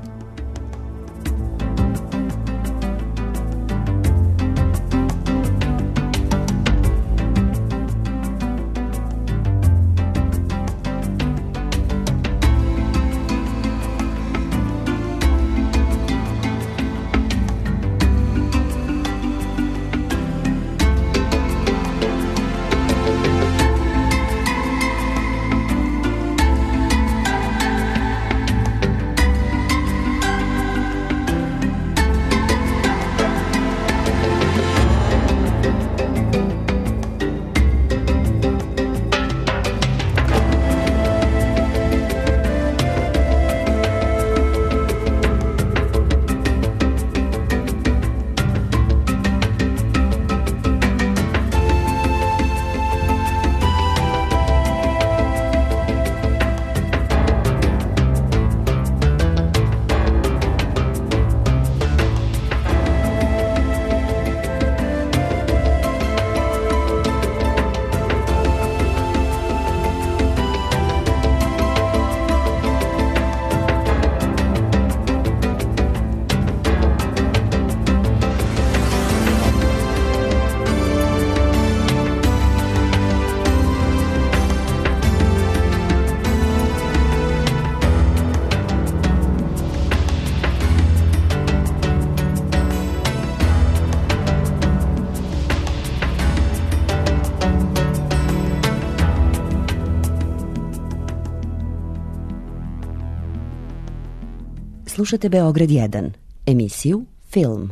Slušate Beograd 1, emisiju Film.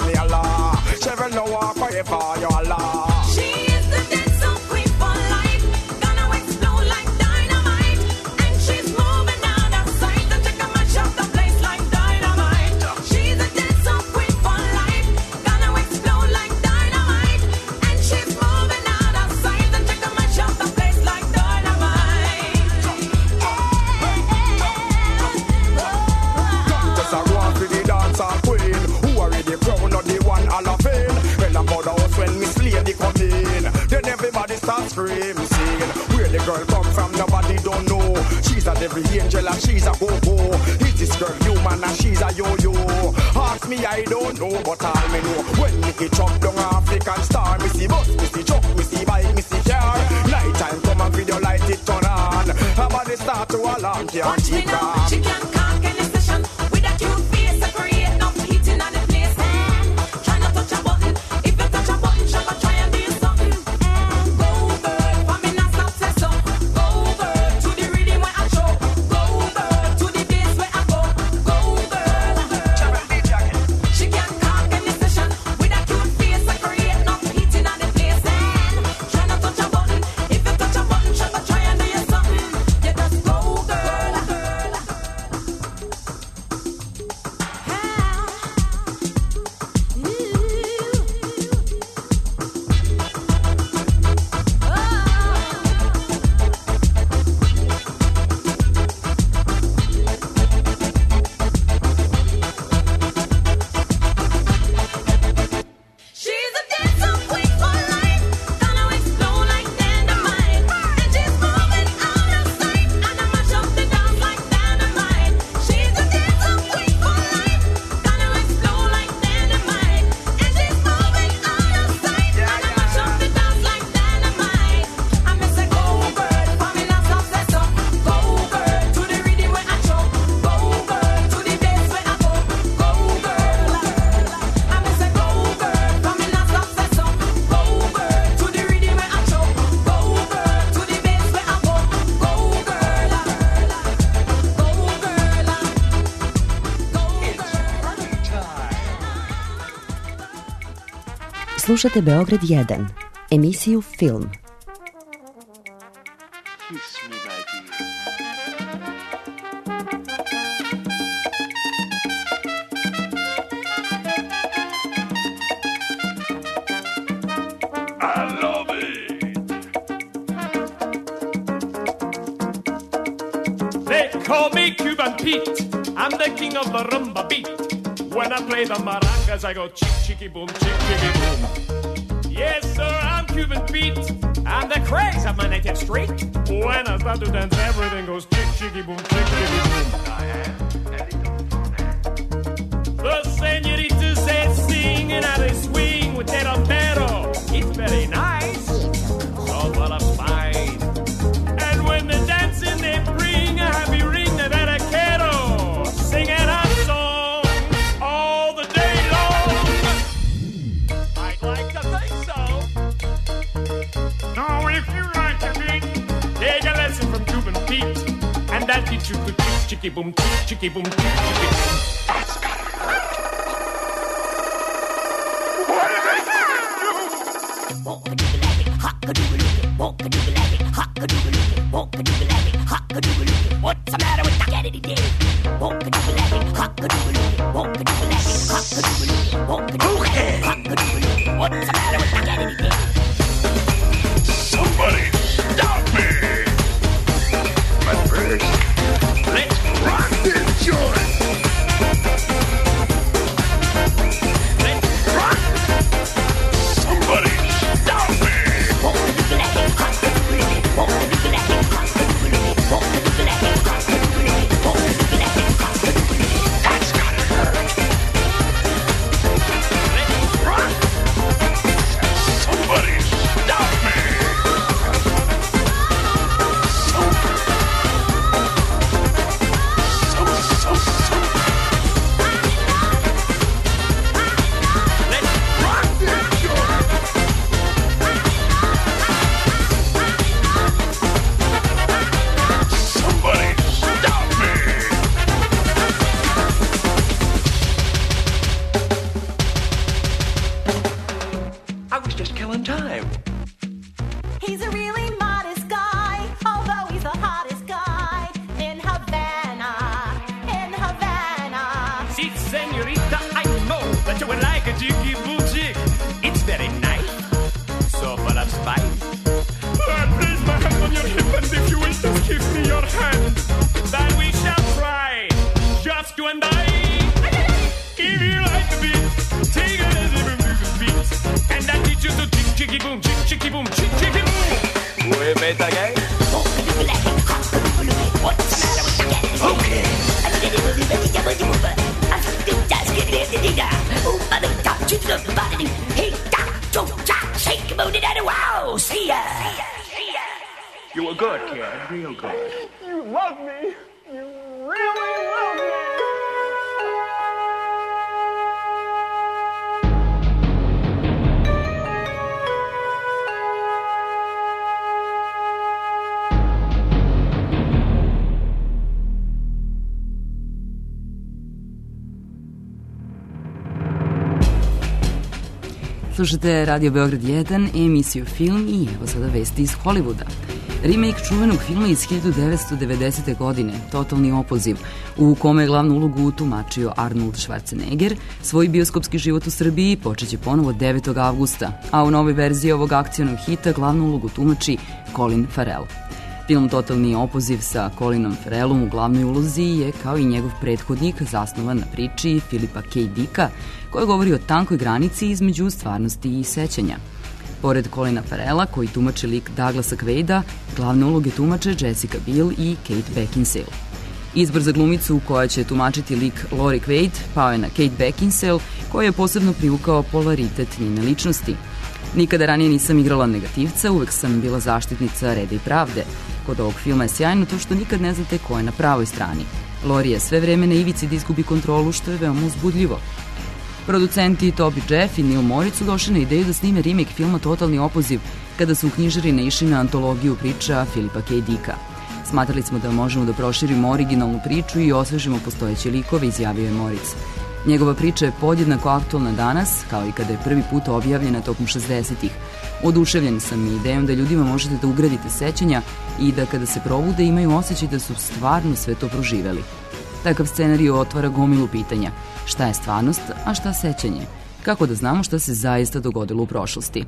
She's the dancehall queen for life. screaming. Where the girl come from, nobody don't know. She's a devil angel and she's a go-go. Is this girl human and she's a yo-yo? Ask me, I don't know, but all me know. When Nicky chop down African star, me see bus, me see truck, me see bike, me see car. Night time come and video light it turn on. Her body start to alarm, can't watch me keep now, calm. she can't conk any session. With a cute face, I create no heat in the place. Try not touch a button. If you touch a button, shall I try and do something? Go girl, for me not stop say so. Go girl, to the rhythm where I show. Go girl, to the bass where I go. Go girl, she can't conk any session. With a cute face, I create no heat in the place. Try not touch a button. If you touch a button, shall I try and do something? You just go girl. She's a dancer queen for life, gonna explode like dynamite. And she's moving out of sight, and I mash up the dance like dynamite. She's a dancer queen for life, gonna explode like dynamite. And she's moving out of sight, and I mash up the dance like dynamite. I miss a go girl, for me not stop say so. Go girl, to the rhythm where I show. Go girl, to the bass where I go. Go girl, I miss a go girl, for me not stop say so. Go girl, to the rhythm where I show. Go girl, to the bass where I go. Go girl, Slušate Beograd 1, emisiju Film. I love it. They call me Cuban Pete. I'm the king of the rumba beat. When I play the maracas, I go chick, chicky, boom, chick, chicky, boom. Yes, sir, I'm Cuban Pete. I'm the craze of my native street. When I start to dance, everything goes chick, chicky, boom, chick, chicky, boom. The senoritas, they sing and how they swing with their pero. It's very nice, so full of spice. And when they're dancing, they bring a happy ring, they better quero. Singing a song all the day long. I'd like to think so. Now, if you like to beat, take a lesson from Cuban Pete. And that'll teach you to chick, chicky, boom, chick, chicky, boom, chick, chicky, boom. What's the matter with the Kennedy Day? What's the matter with the Kennedy Day? Somebody stop me. But first, let's rock this joint. Let's rock. Somebody stop me. That's gotta hurt. Let's rock. Somebody stop me. Let's rock this joint. Somebody stop me. I was just killing time. He's a really modest guy, although he's the hottest guy in Havana, in Havana. See, senorita, I know that you would like a jiggy boo jig. It's very nice, so full of spice. Place my hand on your hip, and if you will, just give me your hand. Then we shall try, just you and I. If you like the beat, take a little bit of the beat, and that teach you to chick, chicky, boom, chick, chicky, boom, chick, chicky, boom. good, kid. Real good. You love me. You really love me. Slušate Radio Beograd 1, emisiju Film i evo sada vesti iz Hollywooda. Remake čuvenog filma iz 1990. godine, Totalni opoziv, u kome je glavnu ulogu tumačio Arnold Schwarzenegger, svoj bioskopski život u Srbiji počeće ponovo 9. avgusta, a u novoj verziji ovog akcionog hita glavnu ulogu tumači Colin Farrell. Film Totalni opoziv sa Colinom Farrellom u glavnoj ulozi je, kao i njegov prethodnik, zasnovan na priči Philipa K. Dicka, koja govori o tankoj granici između stvarnosti i sećanja. Pored Colina Farrella, koji tumači lik Douglasa Quaida, glavne uloge tumače Jessica Biel i Kate Beckinsale. Izbor za glumicu koja će tumačiti lik Lori Quaid pao je na Kate Beckinsale, koja je posebno privukao polaritet njene ličnosti. Nikada ranije nisam igrala negativca, uvek sam bila zaštitnica reda i pravde. Kod ovog filma je sjajno to što nikad ne znate ko je na pravoj strani. Lori je sve vreme na ivici da izgubi kontrolu, što je veoma uzbudljivo. Producenti Toby Jeff i Neil Moritz su došli na ideju da snime remake filma Totalni opoziv kada su u knjižari naišli na antologiju priča Philipa K. Dicka. Smatrali smo da možemo da proširimo originalnu priču i osvežimo postojeće likove, izjavio je Moritz. Njegova priča je podjednako aktualna danas, kao i kada je prvi put objavljena tokom 60-ih. Oduševljen sam i idejom da ljudima možete da ugradite sećanja i da kada se probude imaju osjećaj da su stvarno sve to proživeli. Takav scenarij otvara gomilu pitanja. Šta je stvarnost, a šta sećanje? Kako da znamo šta se zaista dogodilo u prošlosti?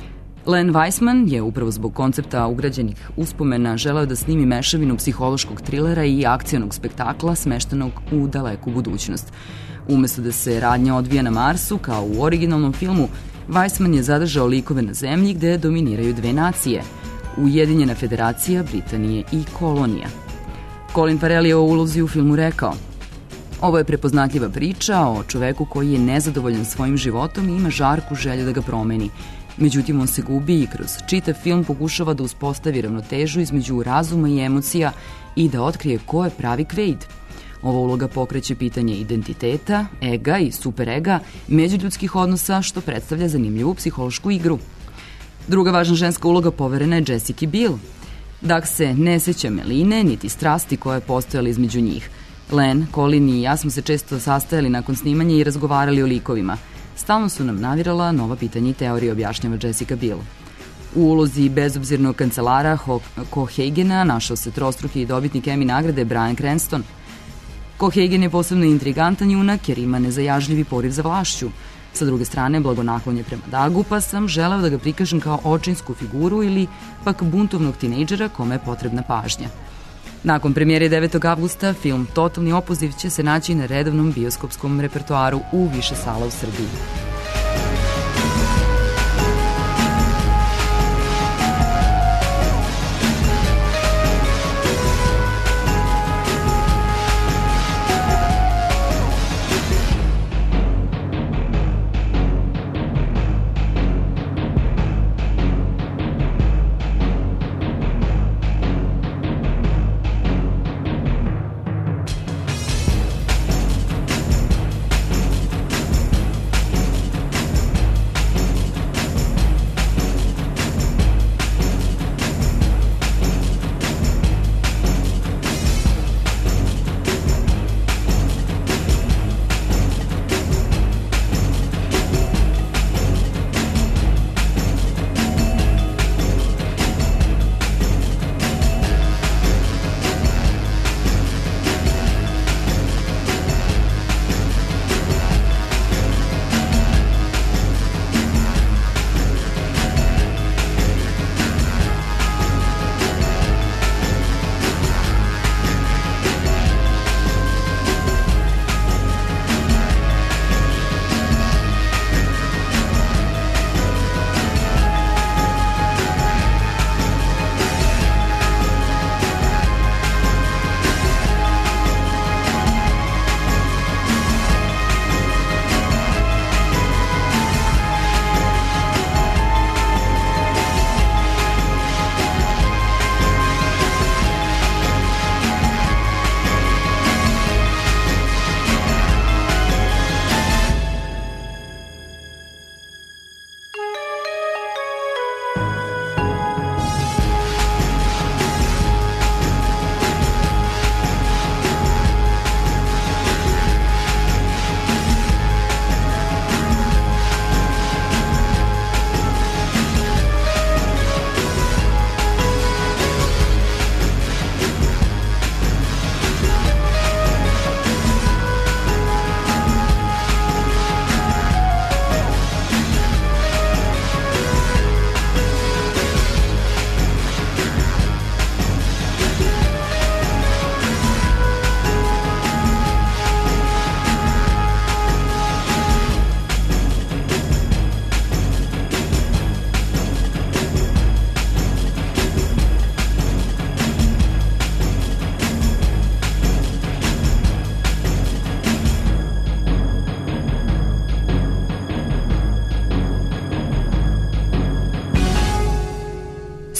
Len Wiseman je upravo zbog koncepta ugrađenih uspomena želeo da snimi mešavinu psihološkog trilera i akcionog spektakla smeštenog u daleku budućnost. Umesto da se radnja odvija na Marsu, kao u originalnom filmu, Wiseman je zadržao likove na zemlji gde dominiraju dve nacije, Ujedinjena federacija, Britanije i kolonija. Colin Farrell je o ulozi u filmu rekao: "Ovo je prepoznatljiva priča o čoveku koji je nezadovoljan svojim životom i ima žarku želju da ga promeni. Međutim, on se gubi i kroz čitav film pokušava da uspostavi ravnotežu između razuma i emocija i da otkrije ko je pravi Quaid. Ova uloga pokreće pitanje identiteta, ega i superega, međuljudskih odnosa, što predstavlja zanimljivu psihološku igru." Druga važna ženska uloga poverena je Jessica Biel. Dak se ne seća Meline, niti strasti koja je postojala između njih. Len, Colin i ja smo se često sastajali nakon snimanja i razgovarali o likovima. Stalno su nam navirala nova pitanja i teorije, objašnjava Jessica Biel. U ulozi bezobzirnog kancelara Cohagena našao se trostruki dobitnik Emmy nagrade Bryan Cranston. Cohagen je posebno intrigantan junak jer ima nezajažljivi poriv za vlašću. Sa druge strane, blagonaklon je prema Dagu, pa sam želeo da ga prikažem kao očinsku figuru ili pak buntovnog tinejdžera kome je potrebna pažnja. Nakon premijere 9. avgusta, film Totalni opoziv će se naći na redovnom bioskopskom repertoaru u više sala u Srbiji.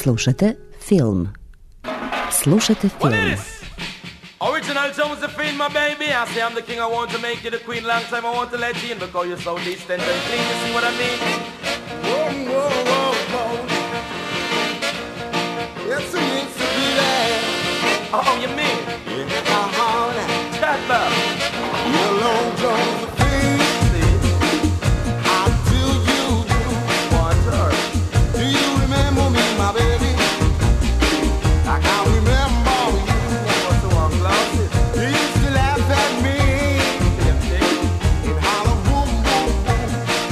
Slušate film. Slušate film. Original Josephine, my baby. I say I'm the king, I want to make you the queen. Long time I want to let you in because you're so distant and clean. You see what I mean? Whoa, whoa, whoa, whoa. Yes, it needs to be there. Oh, you mean? Yeah, Chat back. Hello, Josephine. How do you do? Do you remember me, my baby? Like I remember you. What's the one, glasses? You used to laugh at me and holler, boom, boom, boom.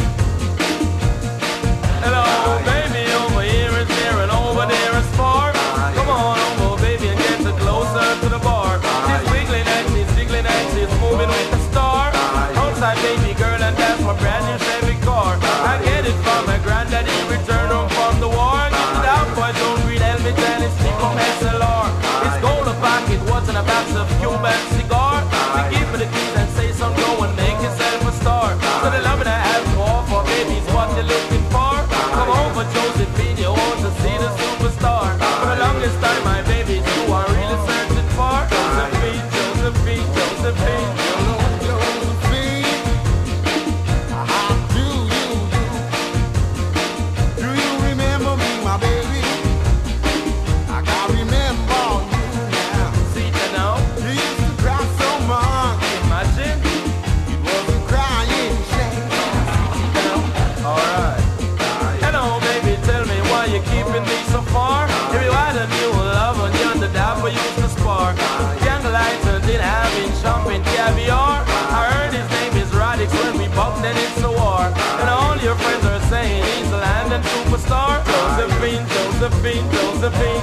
Hello, baby, over here is near and over there is far. Come on over, baby, and get closer to the bar. She's wiggling and she's jiggling and she's moving with the star. Outside, baby girl, and that's my brand new Chevy car. I get it from my granddaddy, return home from the war. Get it out, boys, don't read helmet and it's cheap from SLR. It's gold a pocket, what's in a box of Cuban cigar. We give me the keys and say some go and make yourself a star. So the love that I have to offer, baby's what you're looking for. Come over, Josephine, you want to see the superstar. For the longest time, my baby, you are really searching for Josephine, Josephine, Josephine. Do you remember me, my baby? Like I remember you now. See you now. You used to cry so much. Imagine. It wasn't crying shame. Alright. Hello, baby, tell me why you're keeping me so far. If you had a new love and you're the dapper used to spar. Candlelight and then having champagne caviar. I heard his name is Radix when we bumped then it's a war. And all your friends are saying he's a London superstar. Josephine, Josephine, Josephine.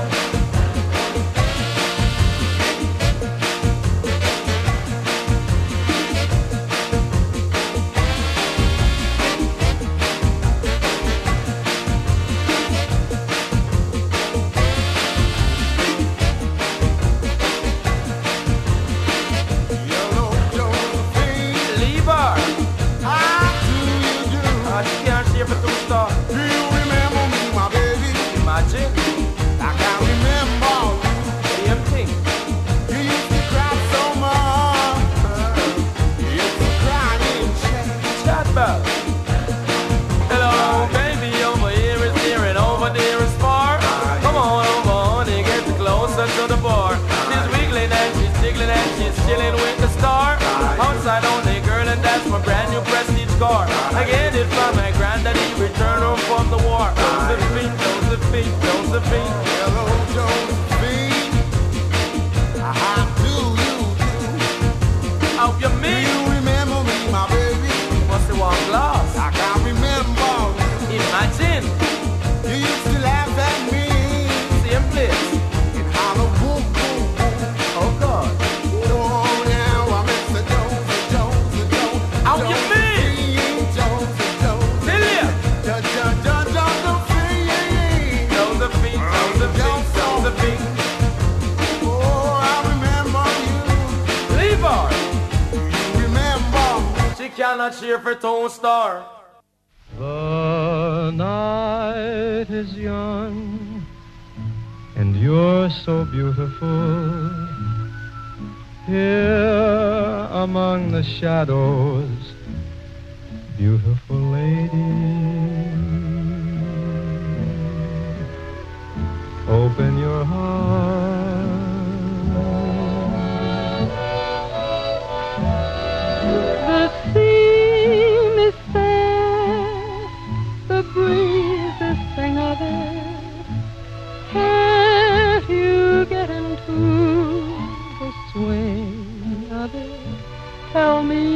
Leave her. She can't share for 2 stars. Do you remember me, my baby? Imagine. Like I remember you. Same thing. You used to cry so much. You used to cry in shame. Chat back. Hello, baby, over here is near and over there is far. Come on over, honey, get closer to the bar. She's wiggling and she's jiggling and she's chilling with the star. Outside only girl and that's my brand new prestige car. I get it from my granddaddy, return home from the war. Josephine, Josephine, Josephine. Hello, Josephine. How do you do? How you Do mean? you remember me, my baby? What's the one glass? Like I remember you. Imagine. You used to laugh at me Same place. and holler, boom, boom, boom. Oh God. Oh, now I miss the Josie. How you mean? Josie. Tell ya. Josephine. Josephine, Josephine, Josephine. Oh, I remember you. Leave her. You remember me. She cannot cheer for 2 stars. The night is young, and you're so beautiful. Here among the shadows, beautiful lady. Open your heart. The scene is fair, the breeze is sing of it. Can't you get into the swing of it? Tell me,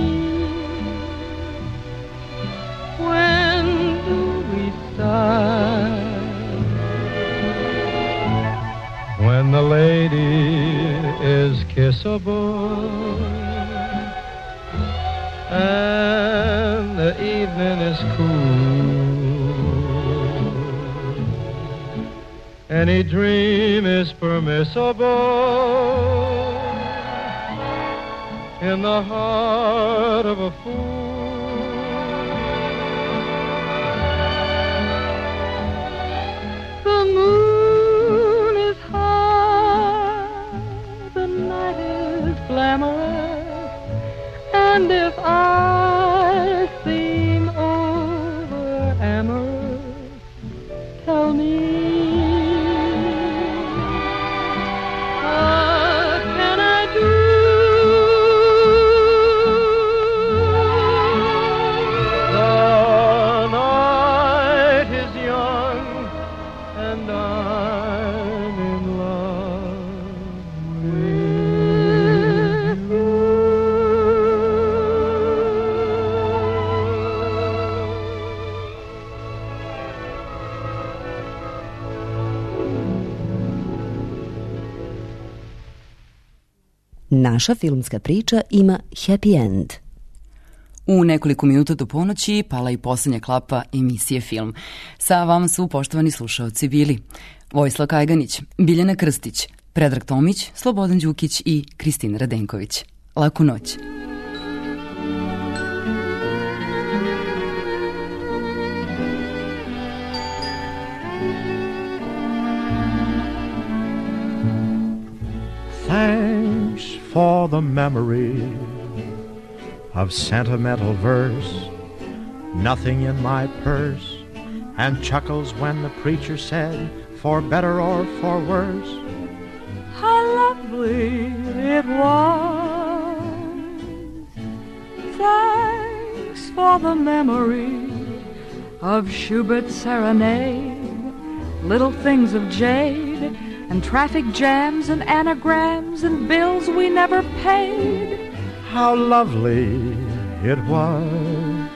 when do we start? When the lady is kissable and the evening is cool, any dream is permissible in the heart of a fool. The moon And if I seem over amorous, tell me, what can I do? The night is young and I'm in love with you. Naša filmska priča ima happy end. U nekoliko minuta do ponoći pala i posljednja klapa emisije Film. Sa vama su, poštovani slušaoci, bili Vojislav Kajganić, Biljana Krstić, Predrag Tomić, Slobodan Đukić i Kristina Radenković. Laku noć. Thanks for the memory of sentimental verse, nothing in my purse, and chuckles when the preacher said, for better or for worse. How lovely it was. Thanks for the memory of Schubert's serenade, little things of jade, and traffic jams and anagrams and bills we never paid. How lovely it was.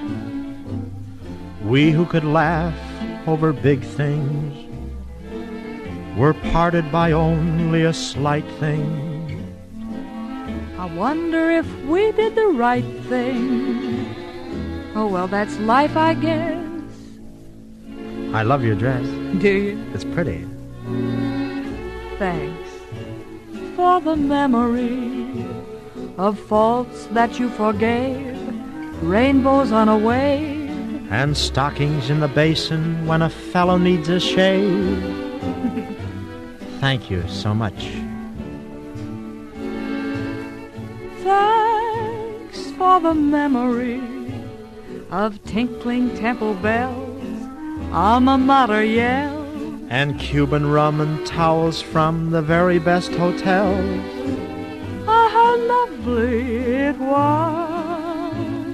We who could laugh over big things were parted by only a slight thing. I wonder if we did the right thing. Oh, well, that's life, I guess. I love your dress. Do you? It's pretty. Thanks for the memory of faults that you forgave, rainbows on a wave, And stockings in the basin when a fellow needs a shave. Thank you so much. Thanks for the memory of tinkling temple bells, alma mater yell, And Cuban rum and towels from the very best hotels. ah, how lovely it was.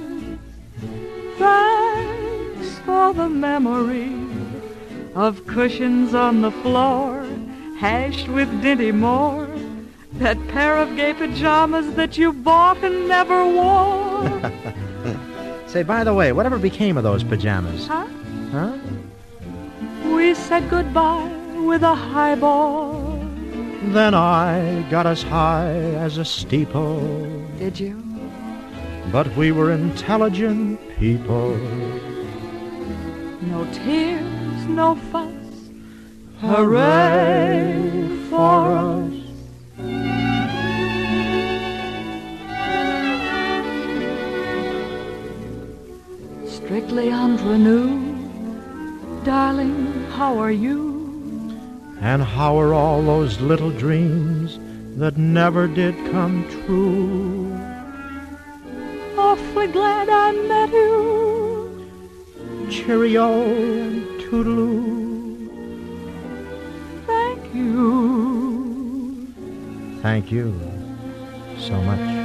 Thanks for the memory of cushions on the floor, hashed with Dinty Moore, that pair of gay pajamas that you bought and never wore. Say, by the way, whatever became of those pajamas? Huh? Huh? We said goodbye with a highball. Then I got as high as a steeple. Did you? But we were intelligent people. No tears, no fuss. Hooray for us. Strictly entre nous, darling, how are you? And how are all those little dreams that never did come true? Awfully glad I met you. Cheerio and toodaloo. Thank you. Thank you so much.